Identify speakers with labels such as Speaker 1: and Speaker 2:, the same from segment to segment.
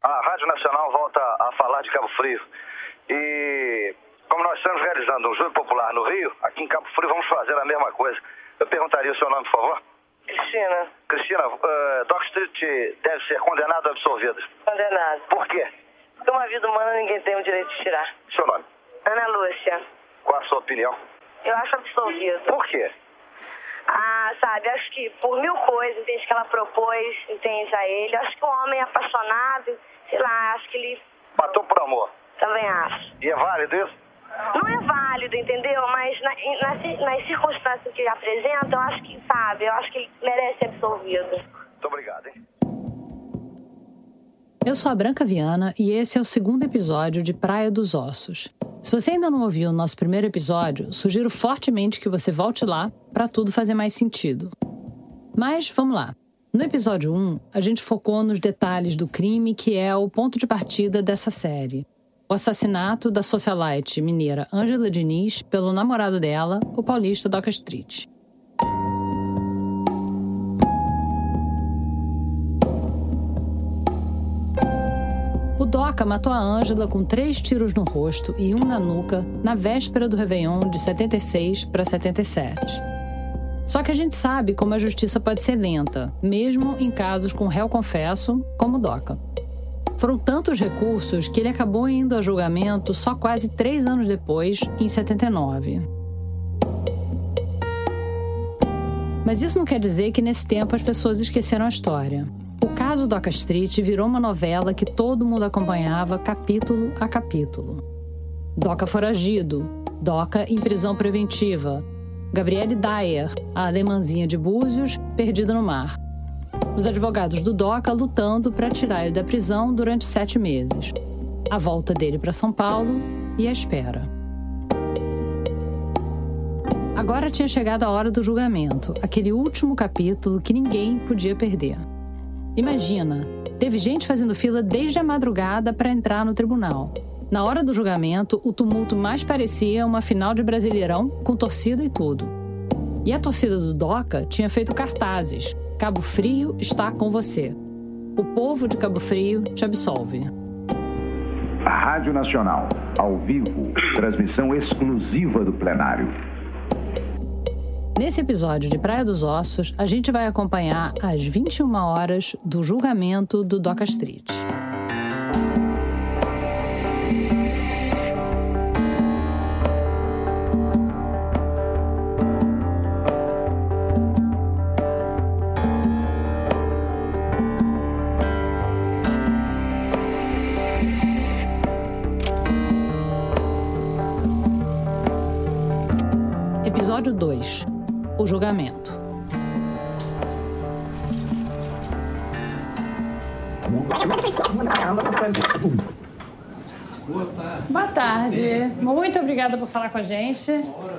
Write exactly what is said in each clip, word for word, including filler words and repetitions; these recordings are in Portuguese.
Speaker 1: A Rádio Nacional volta a falar de Cabo Frio. E como nós estamos realizando um júri popular no Rio, aqui em Cabo Frio vamos fazer a mesma coisa. Eu perguntaria o seu nome, por favor?
Speaker 2: Cristina.
Speaker 1: Cristina, uh, Dock Street deve ser condenado ou absolvido?
Speaker 2: Condenado.
Speaker 1: Por quê?
Speaker 2: Porque uma vida humana ninguém tem o direito de tirar.
Speaker 1: Seu nome?
Speaker 2: Ana Lúcia.
Speaker 1: Qual a sua opinião?
Speaker 2: Eu acho absolvido.
Speaker 1: Por quê?
Speaker 2: Ah, sabe, acho que por mil coisas, entende, que ela propôs, entende, a ele. Acho que um homem apaixonado, sei lá, acho que ele...
Speaker 1: Matou por amor?
Speaker 2: Também acho.
Speaker 1: E é válido isso?
Speaker 2: Não é válido, entendeu? Mas na, nas, nas circunstâncias que ele apresenta, eu acho que, sabe, eu acho que ele merece ser absolvido.
Speaker 1: Muito obrigado, hein?
Speaker 3: Eu sou a Branca Viana e esse é o segundo episódio de Praia dos Ossos. Se você ainda não ouviu o nosso primeiro episódio, sugiro fortemente que você volte lá para tudo fazer mais sentido. Mas vamos lá. No episódio um, a gente focou nos detalhes do crime que é o ponto de partida dessa série. O assassinato da socialite mineira Ângela Diniz pelo namorado dela, o paulista Dock Street. O Doca matou a Ângela com três tiros no rosto e um na nuca na véspera do Réveillon de setenta e seis para setenta e sete. Só que a gente sabe como a justiça pode ser lenta, mesmo em casos com réu confesso, como o Doca. Foram tantos recursos que ele acabou indo a julgamento só quase três anos depois, em setenta e nove. Mas isso não quer dizer que nesse tempo as pessoas esqueceram a história. O caso Dock Street virou uma novela que todo mundo acompanhava capítulo a capítulo. Doca foragido, Doca em prisão preventiva, Gabriele Dyer, a alemãzinha de Búzios, perdida no mar. Os advogados do Doca lutando para tirar ele da prisão durante sete meses. A volta dele para São Paulo e a espera. Agora tinha chegado a hora do julgamento, aquele último capítulo que ninguém podia perder. Imagina, teve gente fazendo fila desde a madrugada para entrar no tribunal. Na hora do julgamento, o tumulto mais parecia uma final de Brasileirão, com torcida e tudo. E a torcida do Doca tinha feito cartazes. Cabo Frio está com você. O povo de Cabo Frio te absolve.
Speaker 4: A Rádio Nacional, ao vivo, transmissão exclusiva do plenário.
Speaker 3: Nesse episódio de Praia dos Ossos, a gente vai acompanhar às vinte e uma horas do julgamento do Dock Street. Episódio dois. O julgamento.
Speaker 5: Boa tarde.
Speaker 3: Boa tarde. Muito obrigada por falar com a gente.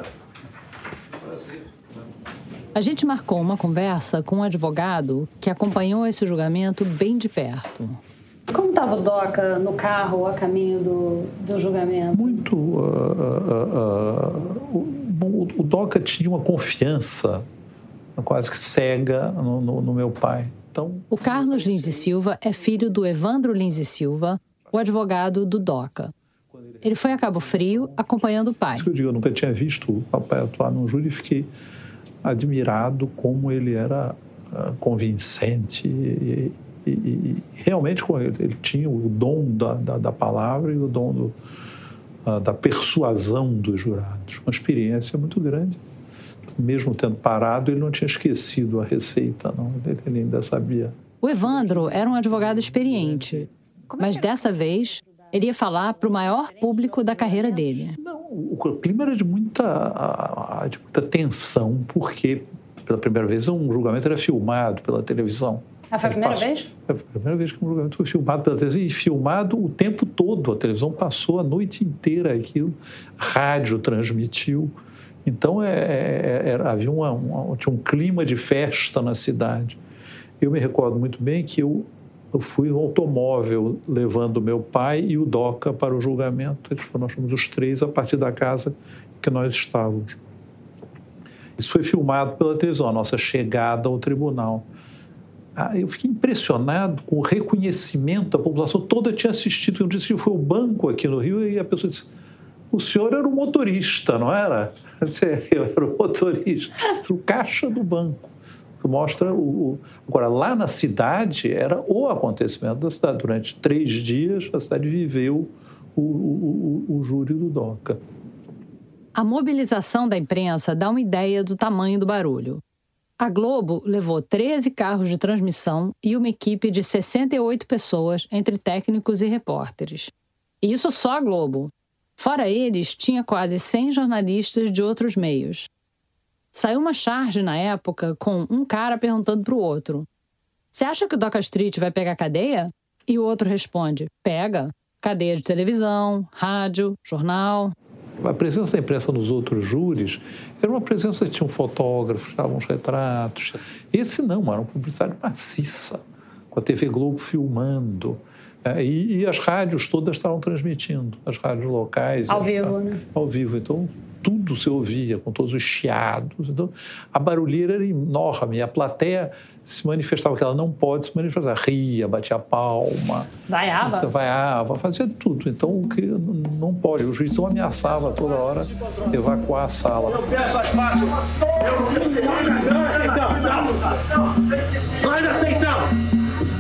Speaker 3: A gente marcou uma conversa com um advogado que acompanhou esse julgamento bem de perto. Como estava o Doca no carro a caminho do, do julgamento?
Speaker 5: Muito. Uh, uh, uh, o, o Doca tinha uma confiança quase que cega no, no, no meu pai. Então,
Speaker 3: o Carlos Lins e Silva é filho do Evandro Lins e Silva, o advogado do Doca. Ele foi a Cabo Frio acompanhando o pai.
Speaker 5: Isso que eu digo, eu nunca tinha visto o papai atuar num júri e fiquei admirado como ele era uh, convincente e, e, e realmente ele, ele tinha o dom da, da, da palavra e o dom do, uh, da persuasão dos jurados. Uma experiência muito grande. Mesmo tendo parado, ele não tinha esquecido a receita, não. Ele, ele ainda sabia.
Speaker 3: O Evandro era um advogado experiente, mas dessa vez ele ia falar para o maior público da carreira dele.
Speaker 5: Não, o clima era de muita, de muita tensão, porque pela primeira vez um julgamento era filmado pela televisão.
Speaker 3: Ah, foi a primeira passou, vez?
Speaker 5: Foi a primeira vez que um julgamento foi filmado pela televisão e filmado o tempo todo. A televisão passou a noite inteira aquilo, rádio transmitiu. Então, é, é, era, havia uma, uma, tinha um clima de festa na cidade. Eu me recordo muito bem que eu, eu fui no automóvel levando meu pai e o Doca para o julgamento. Eles foram, nós fomos os três a partir da casa que nós estávamos. Isso foi filmado pela televisão, a nossa chegada ao tribunal. eu fiquei impressionado com o reconhecimento. A população toda tinha assistido. Eu disse que foi o banco aqui no Rio e a pessoa disse, o senhor era o motorista, não era? Eu disse, eu era o motorista, o caixa do banco. Que mostra o... Agora, lá na cidade, era o acontecimento da cidade. Durante três dias, a cidade viveu o, o, o, o júri do DOCA.
Speaker 3: A mobilização da imprensa dá uma ideia do tamanho do barulho. A Globo levou treze carros de transmissão e uma equipe de sessenta e oito pessoas, entre técnicos e repórteres. E isso só a Globo. Fora eles, tinha quase cem jornalistas de outros meios. Saiu uma charge na época com um cara perguntando para o outro, você acha que o Doca Street vai pegar cadeia? E o outro responde, pega. Cadeia de televisão, rádio, jornal...
Speaker 5: A presença da imprensa nos outros júris era uma presença que tinha um fotógrafo, estavam uns retratos. Esse não, era uma publicidade maciça, com a T V Globo filmando. É, e, e as rádios todas estavam transmitindo, as rádios locais.
Speaker 3: Ao vivo, né?
Speaker 5: Ao vivo, então tudo se ouvia, com todos os chiados. Então, a barulheira era enorme, a plateia se manifestava, que ela não pode se manifestar, ria, batia palma.
Speaker 3: Vaiava?
Speaker 5: Então, vaiava, fazia tudo. Então, o que não pode. O juiz então ameaçava toda hora evacuar a sala.
Speaker 6: Eu peço as partes. Eu... Nós aceitamos. Nós aceitamos.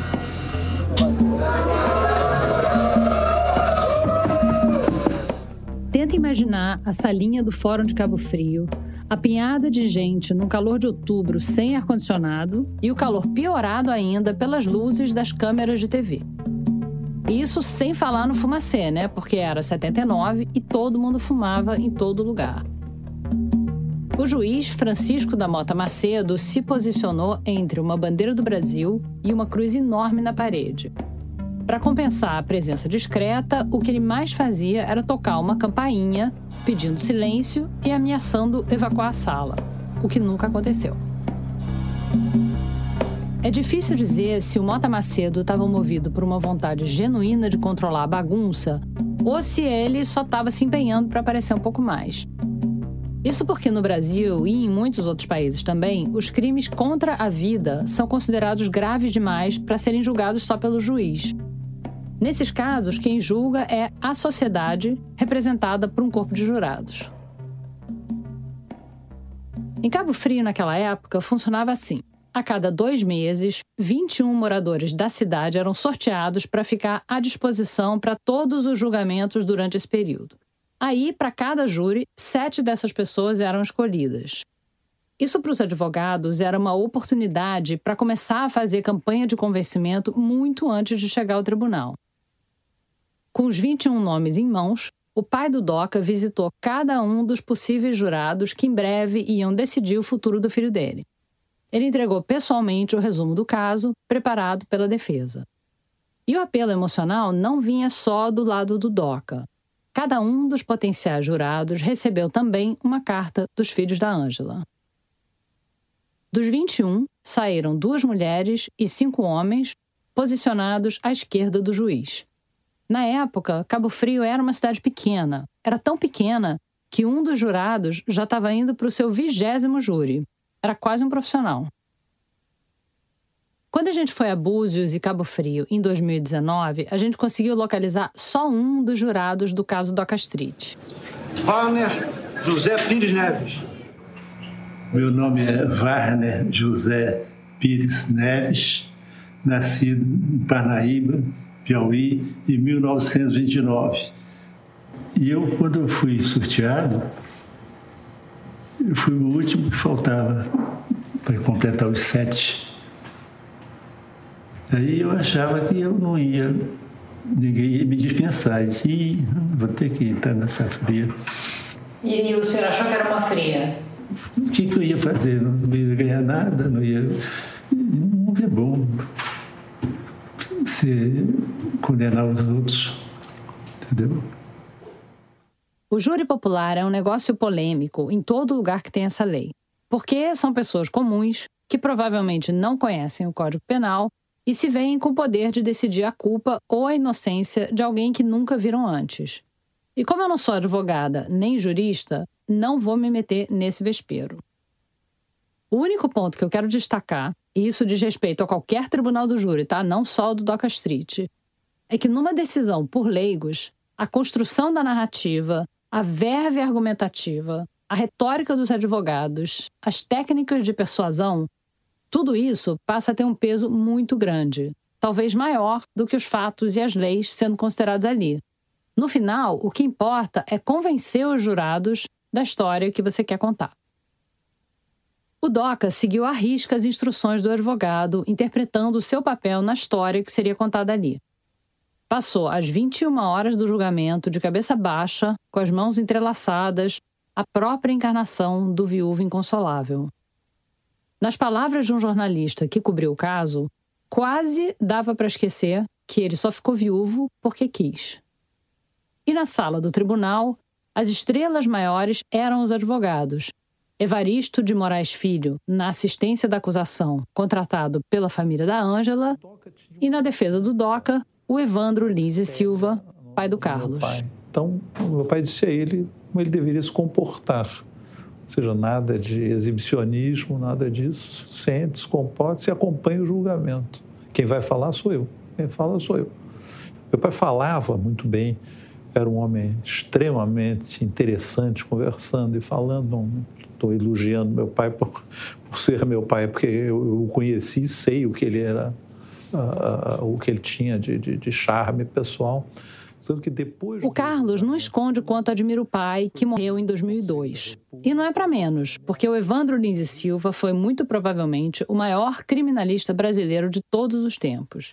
Speaker 3: Tenta imaginar a salinha do Fórum de Cabo Frio, apinhada de gente num calor de outubro sem ar-condicionado e o calor piorado ainda pelas luzes das câmeras de T V. E isso sem falar no fumacê, né? Porque era setenta e nove e todo mundo fumava em todo lugar. O juiz Francisco da Mota Macedo se posicionou entre uma bandeira do Brasil e uma cruz enorme na parede. Para compensar a presença discreta, o que ele mais fazia era tocar uma campainha, pedindo silêncio e ameaçando evacuar a sala, o que nunca aconteceu. É difícil dizer se o Mota Macedo estava movido por uma vontade genuína de controlar a bagunça ou se ele só estava se empenhando para aparecer um pouco mais. Isso porque no Brasil e em muitos outros países também, os crimes contra a vida são considerados graves demais para serem julgados só pelo juiz. Nesses casos, quem julga é a sociedade, representada por um corpo de jurados. Em Cabo Frio, naquela época, funcionava assim. A cada dois meses, vinte e um moradores da cidade eram sorteados para ficar à disposição para todos os julgamentos durante esse período. Aí, para cada júri, sete dessas pessoas eram escolhidas. Isso para os advogados era uma oportunidade para começar a fazer campanha de convencimento muito antes de chegar ao tribunal. Com os vinte e um nomes em mãos, o pai do Doca visitou cada um dos possíveis jurados que em breve iam decidir o futuro do filho dele. Ele entregou pessoalmente o resumo do caso, preparado pela defesa. E o apelo emocional não vinha só do lado do Doca. Cada um dos potenciais jurados recebeu também uma carta dos filhos da Ângela. Dos vinte e um, saíram duas mulheres e cinco homens, posicionados à esquerda do juiz. Na época, Cabo Frio era uma cidade pequena. Era tão pequena que um dos jurados já estava indo para o seu vigésimo júri. Era quase um profissional. Quando a gente foi a Búzios e Cabo Frio em dois mil e dezenove, a gente conseguiu localizar só um dos jurados do caso Doca Street.
Speaker 6: Warner José Pires Neves.
Speaker 7: Meu nome é Warner José Pires Neves, nascido em Parnaíba, Piauí, em mil novecentos e vinte e nove. E eu, quando eu fui sorteado, eu fui o último que faltava para completar os sete. Aí eu achava que eu não ia, ninguém ia me dispensar. Eu disse, Ih, vou ter que entrar nessa fria.
Speaker 3: E, e o senhor achou que era uma fria?
Speaker 7: O que, que eu ia fazer? Não ia ganhar nada, não ia... Nunca é bom você condenar os outros, entendeu?
Speaker 3: O júri popular é um negócio polêmico em todo lugar que tem essa lei, porque são pessoas comuns que provavelmente não conhecem o Código Penal e se veem com o poder de decidir a culpa ou a inocência de alguém que nunca viram antes. E como eu não sou advogada nem jurista, não vou me meter nesse vespeiro. O único ponto que eu quero destacar, e isso diz respeito a qualquer tribunal do júri, tá? Não só o do Doca Street, é que numa decisão por leigos, a construção da narrativa, a verve argumentativa, a retórica dos advogados, as técnicas de persuasão, tudo isso passa a ter um peso muito grande, talvez maior do que os fatos e as leis sendo considerados ali. No final, o que importa é convencer os jurados da história que você quer contar. O Doca seguiu à risca as instruções do advogado, interpretando o seu papel na história que seria contada ali. Passou as vinte e uma horas do julgamento de cabeça baixa, com as mãos entrelaçadas, a própria encarnação do viúvo inconsolável. Nas palavras de um jornalista que cobriu o caso, quase dava para esquecer que ele só ficou viúvo porque quis. E na sala do tribunal, as estrelas maiores eram os advogados. Evaristo de Moraes Filho, na assistência da acusação, contratado pela família da Ângela, e na defesa do Doca, o Evandro Lins e Silva, pai do Carlos.
Speaker 5: Então, o meu pai disse a ele como ele deveria se comportar. Ou seja, nada de exibicionismo, nada disso. Sente, se comporte e acompanhe o julgamento. Quem vai falar sou eu. Quem fala sou eu. Meu pai falava muito bem, era um homem extremamente interessante, conversando e falando. Não estou elogiando meu pai por, por ser meu pai, porque eu o conheci e sei o que ele era, uh, uh, o que ele tinha de, de, de charme pessoal. Que depois...
Speaker 3: O Carlos não esconde o quanto admira o pai, que morreu em dois mil e dois. E não é para menos, porque o Evandro Lins e Silva foi muito provavelmente o maior criminalista brasileiro de todos os tempos.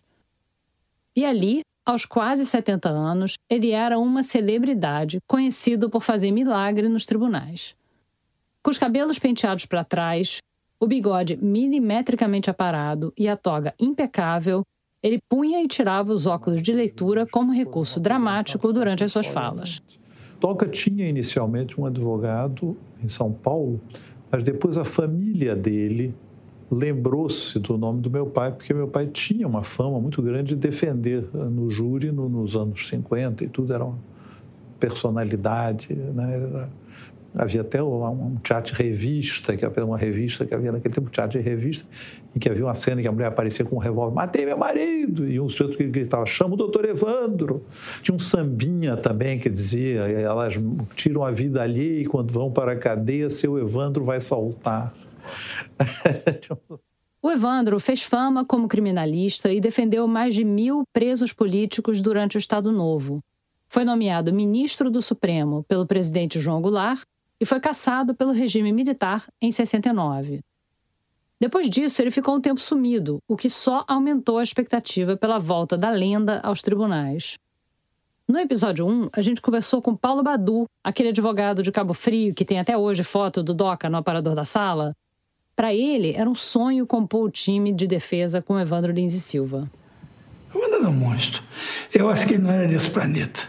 Speaker 3: E ali, aos quase setenta anos, ele era uma celebridade, conhecido por fazer milagre nos tribunais. Com os cabelos penteados para trás, o bigode milimetricamente aparado e a toga impecável, ele punha e tirava os óculos de leitura como recurso dramático durante as suas falas.
Speaker 5: Doca tinha inicialmente um advogado em São Paulo, mas depois a família dele lembrou-se do nome do meu pai, porque meu pai tinha uma fama muito grande de defender no júri no, nos anos cinquenta e tudo, era uma personalidade, né? Era, havia até um teatro de revista, que era uma revista que havia naquele tempo, um teatro de revista, em que havia uma cena que a mulher aparecia com um revólver, matei meu marido, e um sujeito que gritava, chama o doutor Evandro. Tinha um sambinha também que dizia, elas tiram a vida alheia e quando vão para a cadeia, seu Evandro vai saltar.
Speaker 3: O Evandro fez fama como criminalista e defendeu mais de mil presos políticos durante o Estado Novo. Foi nomeado ministro do Supremo pelo presidente João Goulart e foi cassado pelo regime militar em sessenta e nove. Depois disso, ele ficou um tempo sumido, o que só aumentou a expectativa pela volta da lenda aos tribunais. No episódio um, a gente conversou com Paulo Badu, aquele advogado de Cabo Frio que tem até hoje foto do Doca no aparador da sala. Para ele, era um sonho compor o time de defesa com Evandro Lins e Silva.
Speaker 8: O Evandro é um monstro. Eu acho que ele não era desse planeta.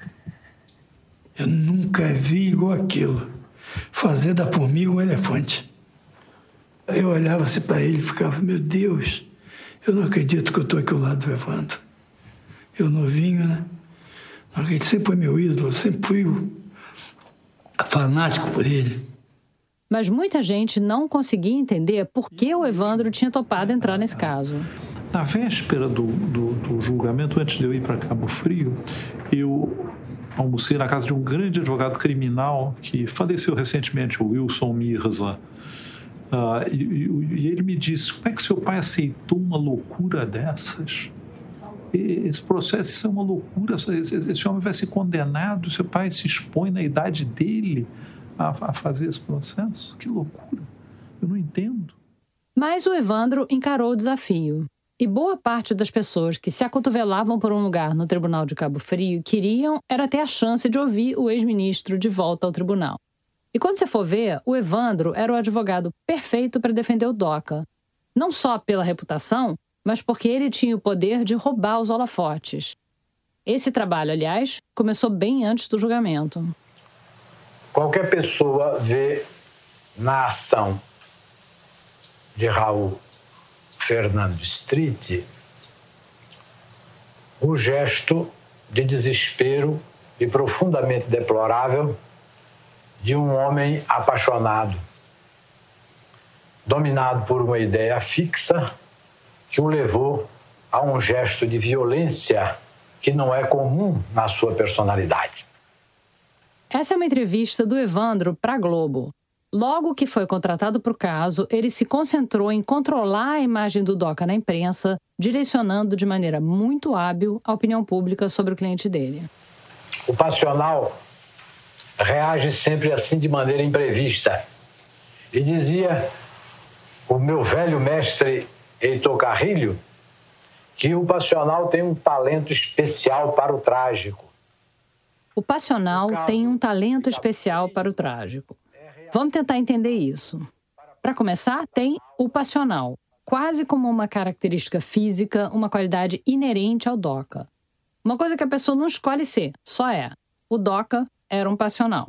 Speaker 8: Eu nunca vi igual aquilo. Fazer da formiga um elefante. Eu olhava assim para ele e ficava, meu Deus, eu não acredito que eu estou aqui ao lado do Evandro. Eu novinho, né? Ele sempre foi meu ídolo, sempre fui o fanático por ele.
Speaker 3: Mas muita gente não conseguia entender por que o Evandro tinha topado entrar nesse caso.
Speaker 5: Na véspera do, do, do julgamento, antes de eu ir para Cabo Frio, eu almocei na casa de um grande advogado criminal que faleceu recentemente, o Wilson Mirza. Uh, e, e ele me disse, como é que seu pai aceitou uma loucura dessas? Esse processo, isso é uma loucura, esse, esse homem vai ser condenado, seu pai se expõe na idade dele a, a fazer esse processo? Que loucura, eu não entendo.
Speaker 3: Mas o Evandro encarou o desafio. E boa parte das pessoas que se acotovelavam por um lugar no Tribunal de Cabo Frio queriam era ter a chance de ouvir o ex-ministro de volta ao tribunal. E quando você for ver, o Evandro era o advogado perfeito para defender o Doca. Não só pela reputação, mas porque ele tinha o poder de roubar os holofotes. Esse trabalho, aliás, começou bem antes do julgamento.
Speaker 9: Qualquer pessoa vê na ação de Raul Fernando Street o gesto de desespero e profundamente deplorável de um homem apaixonado. dominado por uma ideia fixa que o levou a um gesto de violência que não é comum na sua personalidade.
Speaker 3: Essa é uma entrevista do Evandro para a Globo. Logo que foi contratado para o caso, ele se concentrou em controlar a imagem do Doca na imprensa, direcionando de maneira muito hábil a opinião pública sobre o cliente dele.
Speaker 9: O passional reage sempre assim de maneira imprevista. E dizia o meu velho mestre Heitor Carrilho que o passional tem um talento especial para o trágico.
Speaker 3: O passional tem um talento especial para o trágico. Vamos tentar entender isso. Para começar, tem o passional, quase como uma característica física, uma qualidade inerente ao Doca. Uma coisa que a pessoa não escolhe ser, só é. O Doca era um passional.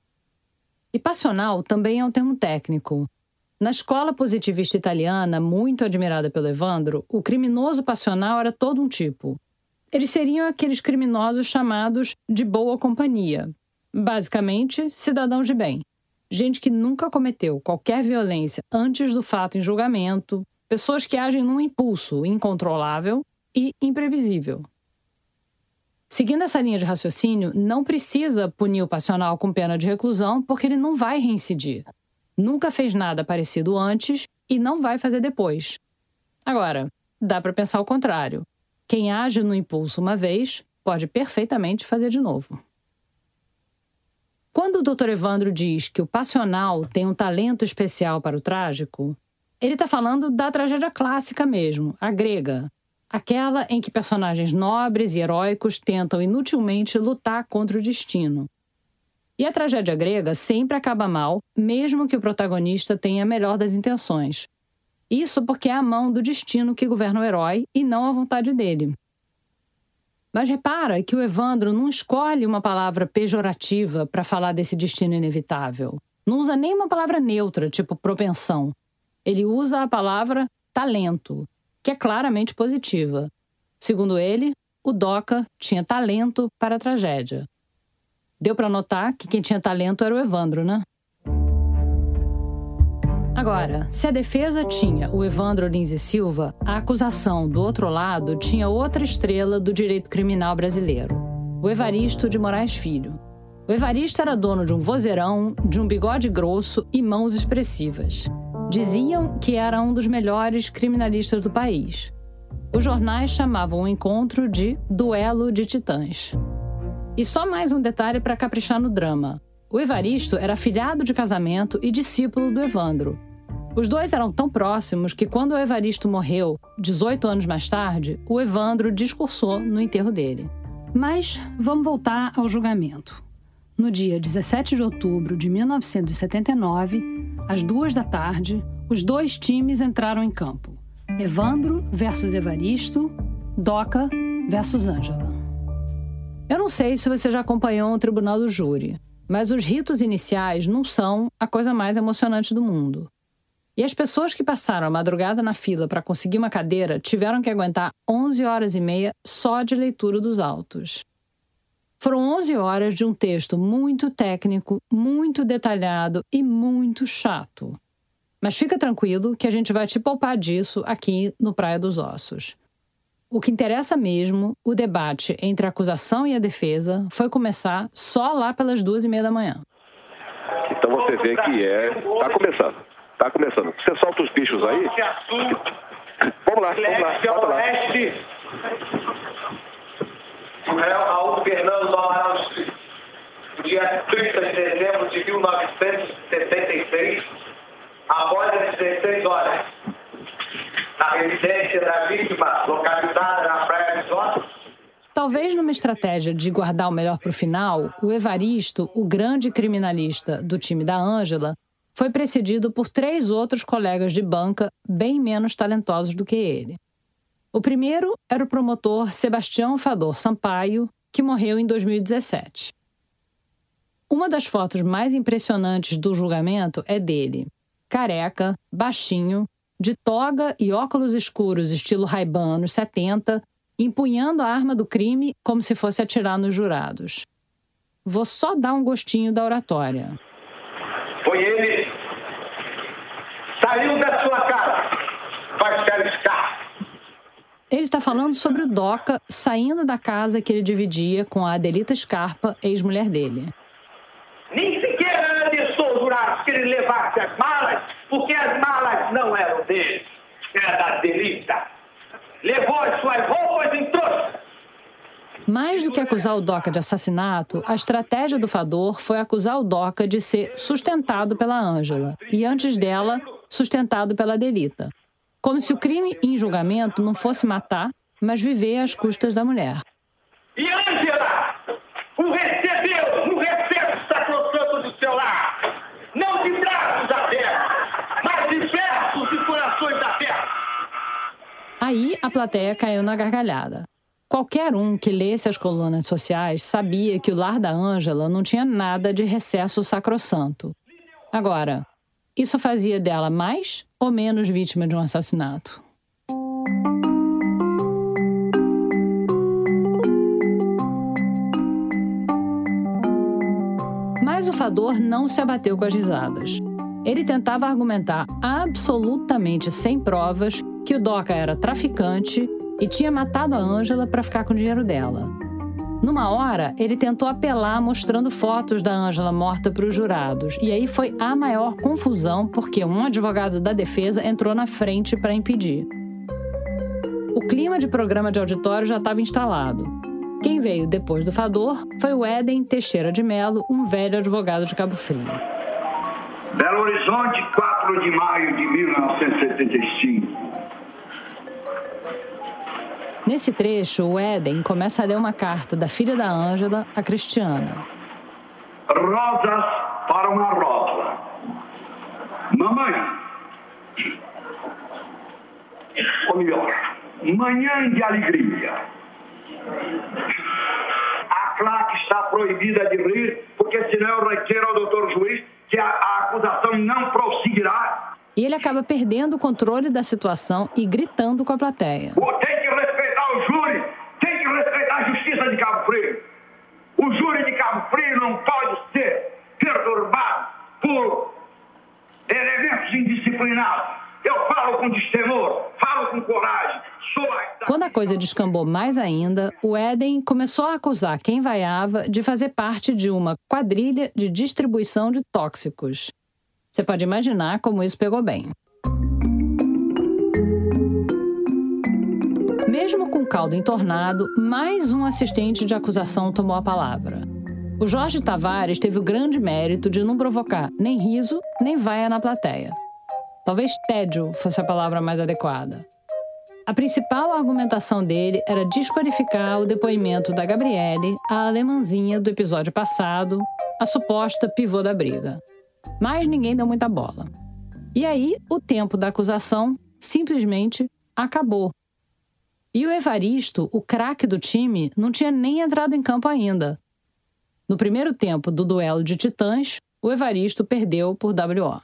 Speaker 3: E passional também é um termo técnico. Na escola positivista italiana, muito admirada pelo Evandro, o criminoso passional era todo um tipo. Eles seriam aqueles criminosos chamados de boa companhia. Basicamente, cidadãos de bem. Gente que nunca cometeu qualquer violência antes do fato em julgamento, pessoas que agem num impulso incontrolável e imprevisível. Seguindo essa linha de raciocínio, não precisa punir o passional com pena de reclusão porque ele não vai reincidir. Nunca fez nada parecido antes e não vai fazer depois. Agora, dá para pensar o contrário. Quem age no impulso uma vez pode perfeitamente fazer de novo. Quando o doutor Evandro diz que o passional tem um talento especial para o trágico, ele está falando da tragédia clássica mesmo, a grega. Aquela em que personagens nobres e heróicos tentam inutilmente lutar contra o destino. E a tragédia grega sempre acaba mal, mesmo que o protagonista tenha a melhor das intenções. Isso porque é a mão do destino que governa o herói e não a vontade dele. Mas repara que o Evandro não escolhe uma palavra pejorativa para falar desse destino inevitável. Não usa nem uma palavra neutra, tipo propensão. Ele usa a palavra talento, que é claramente positiva. Segundo ele, o Doca tinha talento para a tragédia. Deu para notar que quem tinha talento era o Evandro, né? Agora, se a defesa tinha o Evandro Lins e Silva, a acusação, do outro lado, tinha outra estrela do direito criminal brasileiro, o Evaristo de Moraes Filho. O Evaristo era dono de um vozeirão, de um bigode grosso e mãos expressivas. Diziam que era um dos melhores criminalistas do país. Os jornais chamavam o encontro de Duelo de Titãs. E só mais um detalhe para caprichar no drama. O Evaristo era afilhado de casamento e discípulo do Evandro. Os dois eram tão próximos que quando o Evaristo morreu, dezoito anos mais tarde, o Evandro discursou no enterro dele. Mas vamos voltar ao julgamento. No dia dezessete de outubro de mil novecentos e setenta e nove, às duas da tarde, os dois times entraram em campo. Evandro versus Evaristo, Doca versus Ângela. Eu não sei se você já acompanhou um tribunal do júri, mas os ritos iniciais não são a coisa mais emocionante do mundo. E as pessoas que passaram a madrugada na fila para conseguir uma cadeira tiveram que aguentar onze horas e meia só de leitura dos autos. Foram onze horas de um texto muito técnico, muito detalhado e muito chato. Mas fica tranquilo que a gente vai te poupar disso aqui no Praia dos Ossos. O que interessa mesmo, o debate entre a acusação e a defesa, foi começar só lá pelas duas e meia da manhã.
Speaker 10: Então você vê que é... Tá começando. Tá começando. Você solta os bichos aí? Vamos lá, vamos lá. Bota lá.
Speaker 6: O réu Raul Fernando do Amaral, no dia trinta de dezembro de mil novecentos e setenta e seis, após as dezesseis horas, na residência da vítima, localizada na Praia dos Ossos.
Speaker 3: Talvez numa estratégia de guardar o melhor para o final, o Evaristo, o grande criminalista do time da Ângela, foi precedido por três outros colegas de banca bem menos talentosos do que ele. O primeiro era o promotor Sebastião Fador Sampaio, que morreu em dois mil e dezessete. Uma das fotos mais impressionantes do julgamento é dele, careca, baixinho, de toga e óculos escuros estilo Ray-Ban anos setenta, empunhando a arma do crime como se fosse atirar nos jurados. Vou só dar um gostinho da oratória.
Speaker 6: Foi ele. Saiu da
Speaker 3: Ele está falando sobre o Doca saindo da casa que ele dividia com a Adelita Scarpa, ex-mulher dele.
Speaker 6: Nem sequer ameaçou Jurados que ele levasse as malas, porque as malas não eram dele, era da Adelita. Levou as suas roupas em trouxa.
Speaker 3: Mais do que acusar o Doca de assassinato, a estratégia do Fador foi acusar o Doca de ser sustentado pela Ângela e, antes dela, sustentado pela Adelita. Como se o crime em julgamento não fosse matar, mas viver às custas da mulher.
Speaker 6: E Ângela o recebeu no recesso sacrossanto do seu lar. Não de braços abertos, mas de versos e corações abertos.
Speaker 3: Aí a plateia caiu na gargalhada. Qualquer um que lesse as colunas sociais sabia que o lar da Ângela não tinha nada de recesso sacrossanto. Agora, isso fazia dela mais ou menos vítima de um assassinato? Mas o Fador não se abateu com as risadas. Ele tentava argumentar absolutamente sem provas que o Doca era traficante e tinha matado a Ângela para ficar com o dinheiro dela. Numa hora, ele tentou apelar mostrando fotos da Ângela morta para os jurados. E aí foi a maior confusão porque um advogado da defesa entrou na frente para impedir. O clima de programa de auditório já estava instalado. Quem veio depois do Fador foi o Éden Teixeira de Melo, um velho advogado de Cabo Frio.
Speaker 11: Belo Horizonte, quatro de maio de mil novecentos e setenta e cinco.
Speaker 3: Nesse trecho, o Éden começa a ler uma carta da filha da Ângela, a Cristiana.
Speaker 11: Rosas para uma rosa. Mamãe, ou melhor, manhã de alegria. A claque está proibida de rir, porque senão eu requeiro ao doutor juiz que a, a acusação não prosseguirá.
Speaker 3: E ele acaba perdendo o controle da situação e gritando com a plateia.
Speaker 11: Tem que respeitar o júri, tem que respeitar a justiça de Cabo Frio. O júri de Cabo Frio não pode ser perturbado por elementos indisciplinados. Eu falo com destemor, falo com coragem. Sou a...
Speaker 3: Quando a coisa descambou mais ainda, o Éden começou a acusar quem vaiava de fazer parte de uma quadrilha de distribuição de tóxicos. Você pode imaginar como isso pegou bem. Mesmo com o caldo entornado, mais um assistente de acusação tomou a palavra. O Jorge Tavares teve o grande mérito de não provocar nem riso, nem vaia na plateia. Talvez tédio fosse a palavra mais adequada. A principal argumentação dele era desqualificar o depoimento da Gabriele, a alemãzinha do episódio passado, a suposta pivô da briga. Mas ninguém deu muita bola. E aí, o tempo da acusação simplesmente acabou. E o Evaristo, o craque do time, não tinha nem entrado em campo ainda. No primeiro tempo do duelo de titãs, o Evaristo perdeu por W O.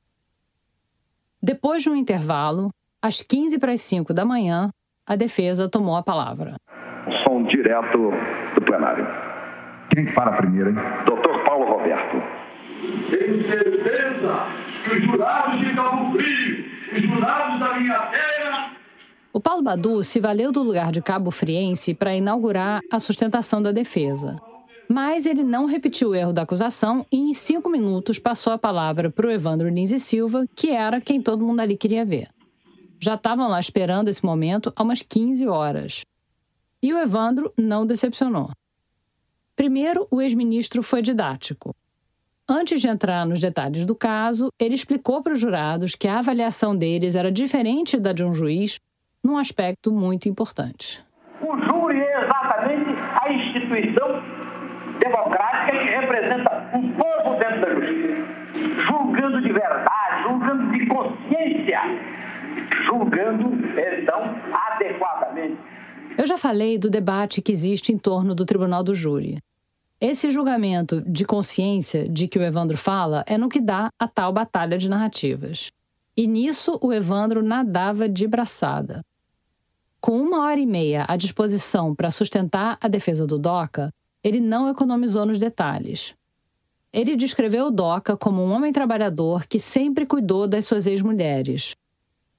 Speaker 3: Depois de um intervalo, às quinze para as cinco da manhã, a defesa tomou a palavra.
Speaker 10: Som direto do plenário.
Speaker 4: Quem fala primeiro, hein?
Speaker 10: doutor Paulo Roberto.
Speaker 11: Tenho certeza que os jurados de Cabo Frio, os jurados da minha terra...
Speaker 3: O Paulo Badu se valeu do lugar de cabo-friense para inaugurar a sustentação da defesa. Mas ele não repetiu o erro da acusação e, em cinco minutos, passou a palavra para o Evandro Lins e Silva, que era quem todo mundo ali queria ver. Já estavam lá esperando esse momento há umas quinze horas. E o Evandro não decepcionou. Primeiro, o ex-ministro foi didático. Antes de entrar nos detalhes do caso, ele explicou para os jurados que a avaliação deles era diferente da de um juiz, num aspecto muito importante.
Speaker 6: O júri é exatamente a instituição democrática que representa o povo dentro da justiça, julgando de verdade, julgando de consciência, julgando, então, adequadamente.
Speaker 3: Eu já falei do debate que existe em torno do Tribunal do Júri. Esse julgamento de consciência de que o Evandro fala é no que dá a tal batalha de narrativas. E nisso o Evandro nadava de braçada. Com uma hora e meia à disposição para sustentar a defesa do Doca, ele não economizou nos detalhes. Ele descreveu o Doca como um homem trabalhador que sempre cuidou das suas ex-mulheres.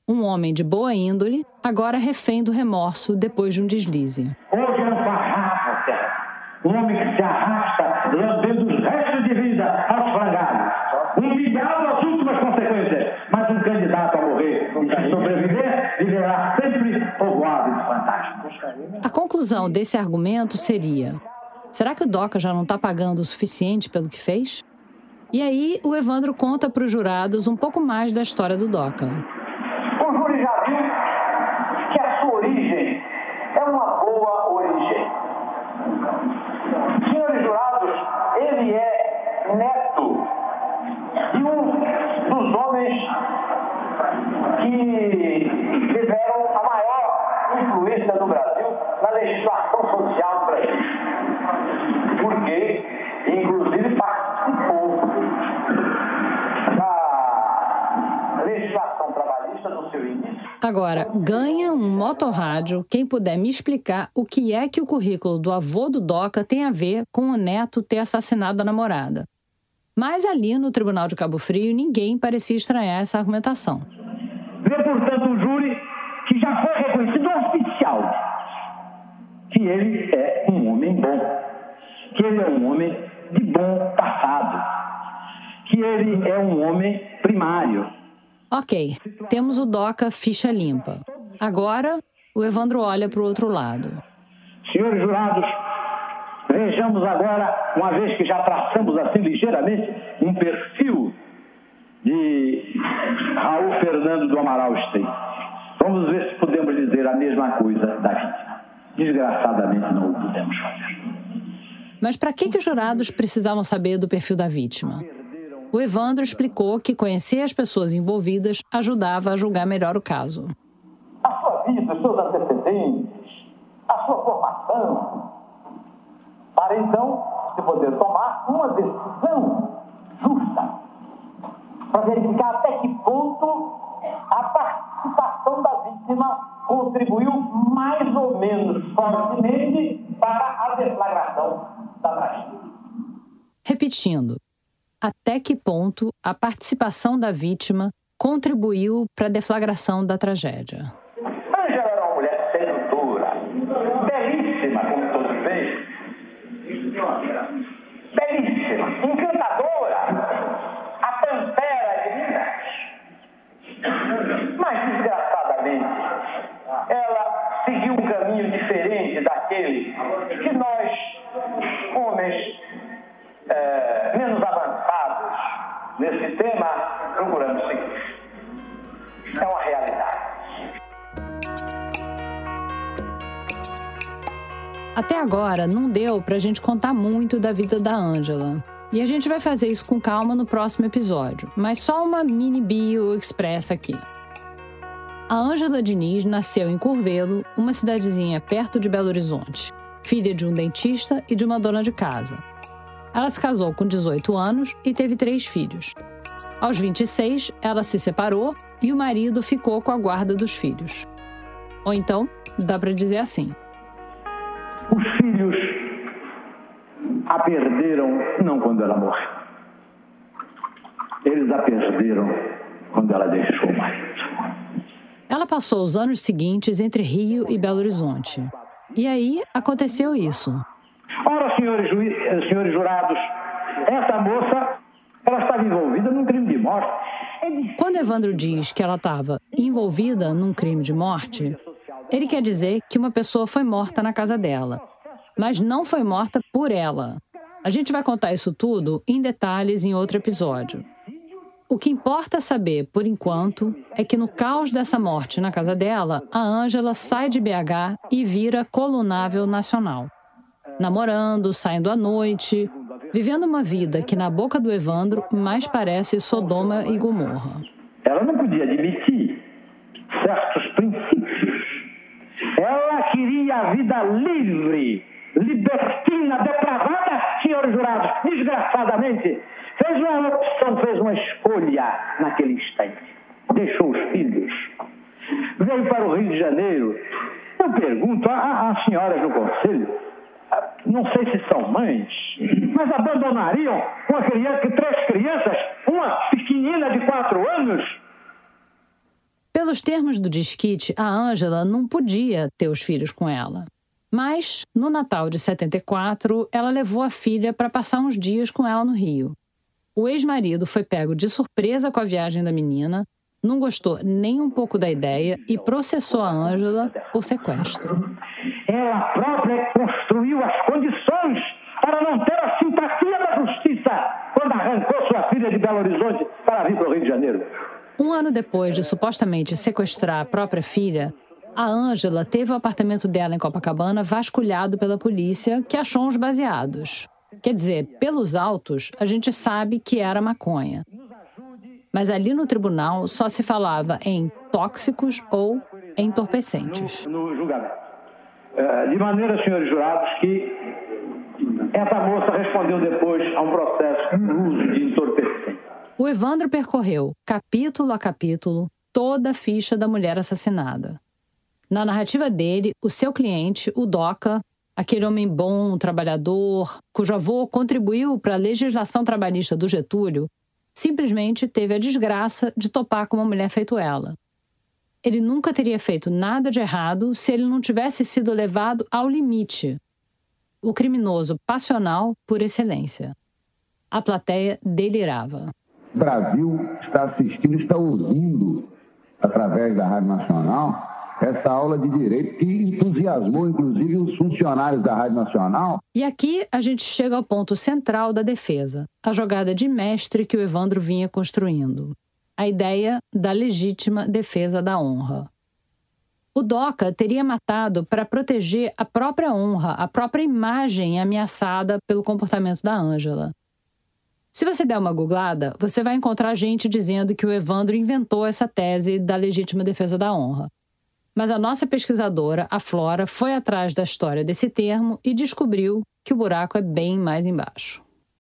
Speaker 3: Um homem de boa índole, agora refém do remorso depois de um deslize.
Speaker 12: Hoje é um farrafa, um homem que se arrasta lambendo os restos de vida aos frangalhos. Humilhado às últimas consequências, mas um candidato a morrer e se sobreviver, viverá sempre povoado de fantasmas.
Speaker 3: A conclusão desse argumento seria: será que o Doca já não está pagando o suficiente pelo que fez? E aí o Evandro conta para os jurados um pouco mais da história do Doca.
Speaker 12: O júri já viu que a sua origem é uma boa origem. Senhores jurados, ele é neto de um dos homens que tiveram a maior influência no Brasil na legislação social do Brasil. Porque, inclusive, participou da legislação trabalhista no seu início.
Speaker 3: Agora, ganha um motorrádio quem puder me explicar o que é que o currículo do avô do Doca tem a ver com o neto ter assassinado a namorada. Mas ali no Tribunal de Cabo Frio, ninguém parecia estranhar essa argumentação.
Speaker 12: Vê, portanto, o júri que já foi reconhecido oficial que ele é um homem bom, que ele é um homem de bom passado, que ele é um homem primário.
Speaker 3: Ok, temos o Doca ficha limpa. Agora, o Evandro olha para o outro lado.
Speaker 12: Senhores jurados, vejamos agora, uma vez que já traçamos assim ligeiramente um perfil de Raul Fernando do Amaral Esteio. Vamos ver se podemos dizer a mesma coisa da vítima. Desgraçadamente não o podemos fazer.
Speaker 3: Mas para que, que os jurados precisavam saber do perfil da vítima? O Evandro explicou que conhecer as pessoas envolvidas ajudava a julgar melhor o caso.
Speaker 12: A sua vida, os seus antecedentes, a sua formação, para então se poder tomar uma decisão justa, para verificar até que ponto a participação da vítima contribuiu mais ou menos fortemente para a deflagração da tragédia.
Speaker 3: Repetindo, até que ponto a participação da vítima contribuiu para a deflagração da tragédia?
Speaker 12: Ângela era uma mulher sedutora, belíssima, como todos veem. Belíssima, encantadora, a pantera de Minas. Mas, desgraçadamente, ela seguiu um caminho diferente daquele que nós, homens é, menos avançados nesse tema, procuramos seguir. É uma realidade.
Speaker 3: Até agora, não deu pra gente contar muito da vida da Ângela. E a gente vai fazer isso com calma no próximo episódio. Mas só uma mini bio expressa aqui. A Ângela Diniz nasceu em Curvelo, uma cidadezinha perto de Belo Horizonte, filha de um dentista e de uma dona de casa. Ela se casou com dezoito anos e teve três filhos. Aos vinte e seis, ela se separou e o marido ficou com a guarda dos filhos. Ou então, dá pra dizer assim:
Speaker 12: os filhos a perderam não quando ela morreu. Eles a perderam quando ela deixou o marido.
Speaker 3: Ela passou os anos seguintes entre Rio e Belo Horizonte. E aí aconteceu isso.
Speaker 12: Ora, senhores, juiz, senhores jurados, essa moça, ela estava envolvida num crime de morte.
Speaker 3: Quando Evandro diz que ela estava envolvida num crime de morte, ele quer dizer que uma pessoa foi morta na casa dela, mas não foi morta por ela. A gente vai contar isso tudo em detalhes em outro episódio. O que importa saber, por enquanto, é que no caos dessa morte na casa dela, a Ângela sai de B H e vira colunável nacional. Namorando, saindo à noite, vivendo uma vida que na boca do Evandro mais parece Sodoma e Gomorra.
Speaker 12: Ela não podia admitir certos princípios. Ela queria a vida livre, libertina, depravada, senhores jurados, desgraçadamente. Fez uma opção, fez uma escolha naquele instante. Deixou os filhos. Veio para o Rio de Janeiro. Eu pergunto às senhoras no conselho, não sei se são mães, mas abandonariam uma criança, três crianças, uma pequenina de quatro anos?
Speaker 3: Pelo Pelos termos do disquite, a Ângela não podia ter os filhos com ela. Mas, no Natal de setenta e quatro, ela levou a filha para passar uns dias com ela no Rio. O ex-marido foi pego de surpresa com a viagem da menina, não gostou nem um pouco da ideia e processou a Ângela por sequestro.
Speaker 12: Ela própria construiu as condições para não ter a simpatia da justiça quando arrancou sua filha de Belo Horizonte para vir para o Rio de Janeiro.
Speaker 3: Um ano depois de supostamente sequestrar a própria filha, a Ângela teve o apartamento dela em Copacabana vasculhado pela polícia, que achou uns baseados. Quer dizer, pelos autos, a gente sabe que era maconha. Mas ali no tribunal só se falava em tóxicos ou entorpecentes.
Speaker 12: No julgamento. De maneira, senhores jurados, que essa moça respondeu depois a um processo por uso de entorpecente.
Speaker 3: O Evandro percorreu, capítulo a capítulo, toda a ficha da mulher assassinada. Na narrativa dele, o seu cliente, o Doca, aquele homem bom, trabalhador, cujo avô contribuiu para a legislação trabalhista do Getúlio, simplesmente teve a desgraça de topar com uma mulher feito ela. Ele nunca teria feito nada de errado se ele não tivesse sido levado ao limite. O criminoso passional por excelência. A plateia delirava.
Speaker 13: O Brasil está assistindo, está ouvindo, através da Rádio Nacional, essa aula de direito que entusiasmou, inclusive, os funcionários da Rádio Nacional.
Speaker 3: E aqui a gente chega ao ponto central da defesa, a jogada de mestre que o Evandro vinha construindo. A ideia da legítima defesa da honra. O Doca teria matado para proteger a própria honra, a própria imagem ameaçada pelo comportamento da Ângela. Se você der uma googlada, você vai encontrar gente dizendo que o Evandro inventou essa tese da legítima defesa da honra. Mas a nossa pesquisadora, a Flora, foi atrás da história desse termo e descobriu que o buraco é bem mais embaixo.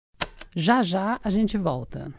Speaker 3: Já já a gente volta.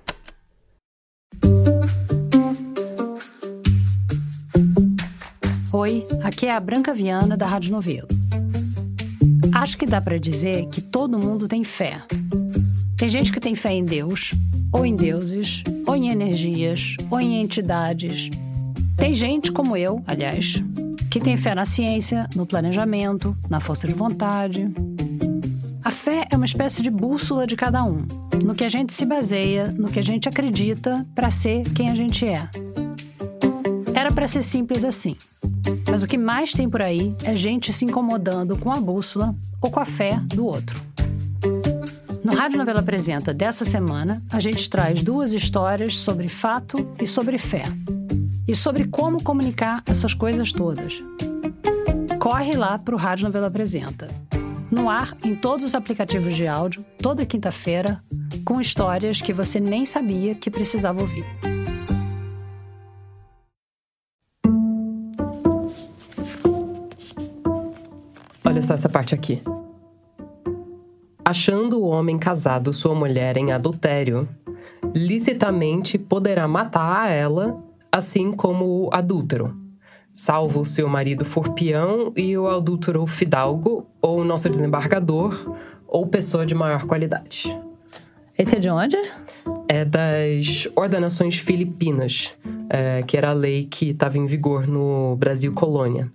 Speaker 3: Oi, aqui é a Branca Viana da Rádio Novelo. Acho que dá para dizer que todo mundo tem fé. Tem gente que tem fé em Deus, ou em deuses, ou em energias, ou em entidades. Tem gente como eu, aliás, que tem fé na ciência, no planejamento, na força de vontade. A fé é uma espécie de bússola de cada um, no que a gente se baseia, no que a gente acredita para ser quem a gente é. Era para ser simples assim. Mas o que mais tem por aí é gente se incomodando com a bússola ou com a fé do outro. No Rádio Novelo Apresenta dessa semana, a gente traz duas histórias sobre fato e sobre fé. E sobre como comunicar essas coisas todas. Corre lá para o Rádio Novelo Apresenta. No ar, em todos os aplicativos de áudio, toda quinta-feira, com histórias que você nem sabia que precisava ouvir.
Speaker 14: Olha só essa parte aqui. Achando o homem casado sua mulher em adultério, licitamente poderá matar a ela, assim como o adúltero, salvo se o marido for peão e o adúltero fidalgo, ou nosso desembargador, ou pessoa de maior qualidade.
Speaker 3: Esse é de onde?
Speaker 14: É das Ordenações Filipinas, é, que era a lei que estava em vigor no Brasil Colônia.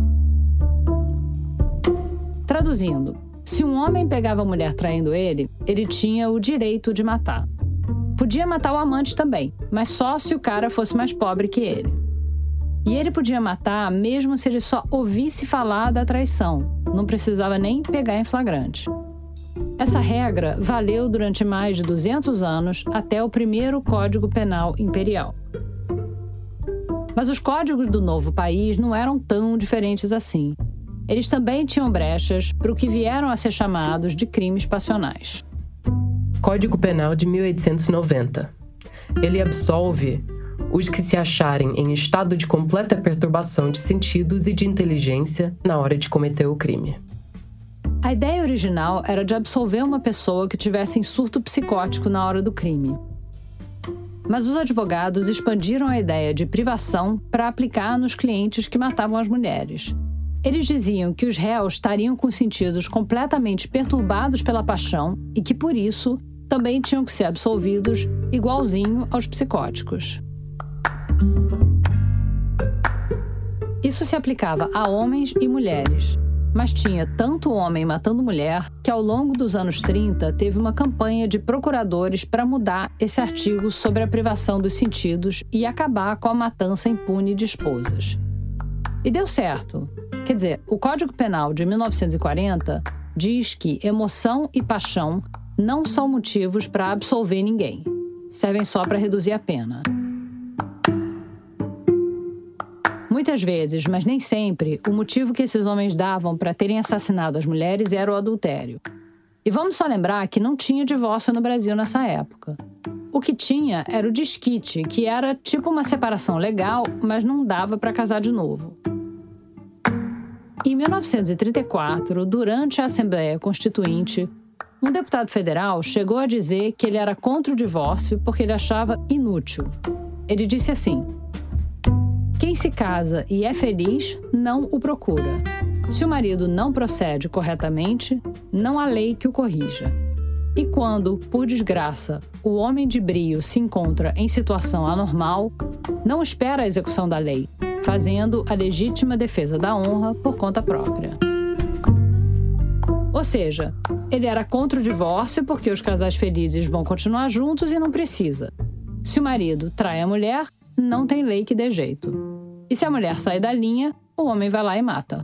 Speaker 3: Traduzindo, se um homem pegava a mulher traindo ele, ele tinha o direito de matar. Podia matar o amante também, mas só se o cara fosse mais pobre que ele. E ele podia matar mesmo se ele só ouvisse falar da traição. Não precisava nem pegar em flagrante. Essa regra valeu durante mais de duzentos anos até o primeiro Código Penal Imperial. Mas os códigos do novo país não eram tão diferentes assim. Eles também tinham brechas para o que vieram a ser chamados de crimes passionais.
Speaker 14: Código Penal de mil oitocentos e noventa. Ele absolve os que se acharem em estado de completa perturbação de sentidos e de inteligência na hora de cometer o crime.
Speaker 3: A ideia original era de absolver uma pessoa que tivesse em surto psicótico na hora do crime. Mas os advogados expandiram a ideia de privação para aplicar nos clientes que matavam as mulheres. Eles diziam que os réus estariam com sentidos completamente perturbados pela paixão e que, por isso, também tinham que ser absolvidos igualzinho aos psicóticos. Isso se aplicava a homens e mulheres, mas tinha tanto homem matando mulher que ao longo dos anos trinta teve uma campanha de procuradores para mudar esse artigo sobre a privação dos sentidos e acabar com a matança impune de esposas. E deu certo. Quer dizer, o Código Penal de mil novecentos e quarenta diz que emoção e paixão não são motivos para absolver ninguém. Servem só para reduzir a pena. Muitas vezes, mas nem sempre, o motivo que esses homens davam para terem assassinado as mulheres era o adultério. E vamos só lembrar que não tinha divórcio no Brasil nessa época. O que tinha era o desquite, que era tipo uma separação legal, mas não dava para casar de novo. Em mil novecentos e trinta e quatro, durante a Assembleia Constituinte, um deputado federal chegou a dizer que ele era contra o divórcio porque ele achava inútil. Ele disse assim: quem se casa e é feliz, não o procura. Se o marido não procede corretamente, não há lei que o corrija. E quando, por desgraça, o homem de brio se encontra em situação anormal, não espera a execução da lei, fazendo a legítima defesa da honra por conta própria. Ou seja, ele era contra o divórcio porque os casais felizes vão continuar juntos e não precisa. Se o marido trai a mulher, não tem lei que dê jeito. E se a mulher sai da linha, o homem vai lá e mata.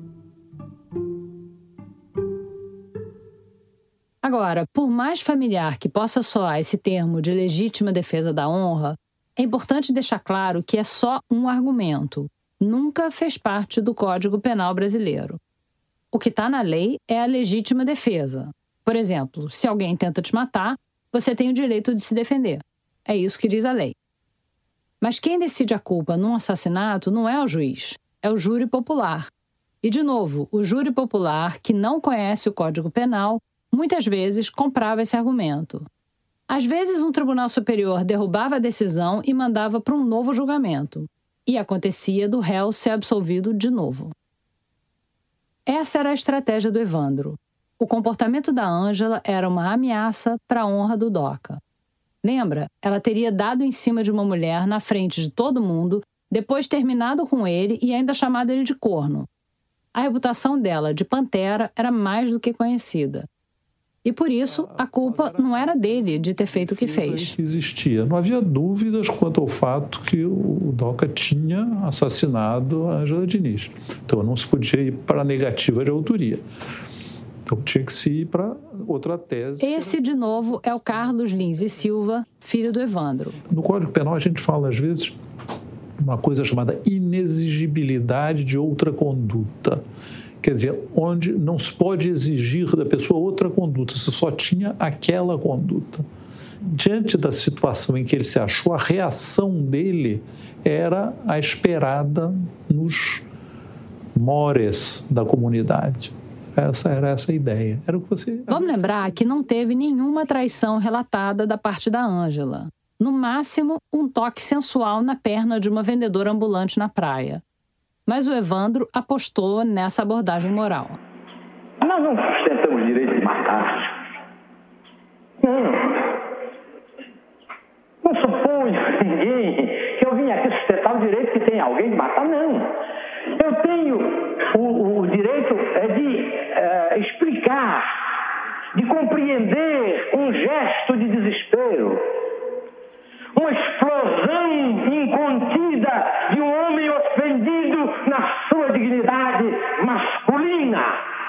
Speaker 3: Agora, por mais familiar que possa soar esse termo de legítima defesa da honra, é importante deixar claro que é só um argumento. Nunca fez parte do Código Penal brasileiro. O que está na lei é a legítima defesa. Por exemplo, se alguém tenta te matar, você tem o direito de se defender. É isso que diz a lei. Mas quem decide a culpa num assassinato não é o juiz, é o júri popular. E, de novo, o júri popular, que não conhece o Código Penal, muitas vezes comprava esse argumento. Às vezes, um tribunal superior derrubava a decisão e mandava para um novo julgamento. E acontecia do réu ser absolvido de novo. Essa era a estratégia do Evandro. O comportamento da Ângela era uma ameaça para a honra do Doca. Lembra? Ela teria dado em cima de uma mulher na frente de todo mundo, depois terminado com ele e ainda chamado ele de corno. A reputação dela de pantera era mais do que conhecida. E por isso, a culpa não era dele de ter feito o que fez.
Speaker 5: Que existia. Não havia dúvidas quanto ao fato que o Doca tinha assassinado a Ângela Diniz. Então não se podia ir para a negativa de autoria. Então tinha que se ir para outra tese.
Speaker 3: Esse, de novo, é o Carlos Lins e Silva, filho do Evandro.
Speaker 5: No Código Penal a gente fala, às vezes, uma coisa chamada inexigibilidade de outra conduta. Quer dizer, onde não se pode exigir da pessoa outra conduta, se só tinha aquela conduta. Diante da situação em que ele se achou, a reação dele era a esperada nos mores da comunidade. Essa era essa a ideia. Era o que você...
Speaker 3: Vamos lembrar que não teve nenhuma traição relatada da parte da Ângela. No máximo, um toque sensual na perna de uma vendedora ambulante na praia. Mas o Evandro apostou nessa abordagem moral.
Speaker 12: Nós não sustentamos o direito de matar. Não. Não suponho ninguém que eu vim aqui sustentar o direito que tem alguém de matar, não. Eu tenho o, o direito de uh, explicar, de compreender um gesto de desespero, uma explosão incontida de um homem ofendido na sua dignidade masculina.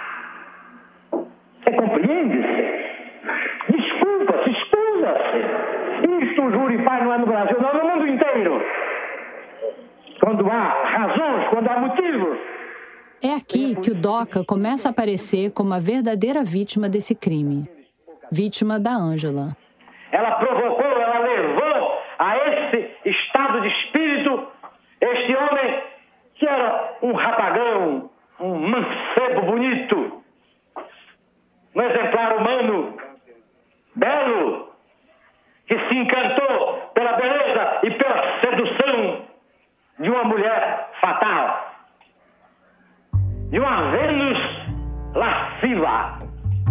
Speaker 12: Você compreende-se? Desculpa-se, escusa-se. Isto o júri faz não é no Brasil, não, no mundo inteiro. Quando há razões, quando há motivos.
Speaker 3: É aqui que o Doca começa a aparecer como a verdadeira vítima desse crime. Vítima da Ângela.
Speaker 12: Ela provocou, ela levou a esse estado de espírito este homem que era um rapagão, um mancebo bonito, um exemplar humano, belo, que se encantou pela beleza e pela sedução de uma mulher fatal, de uma Vênus lasciva.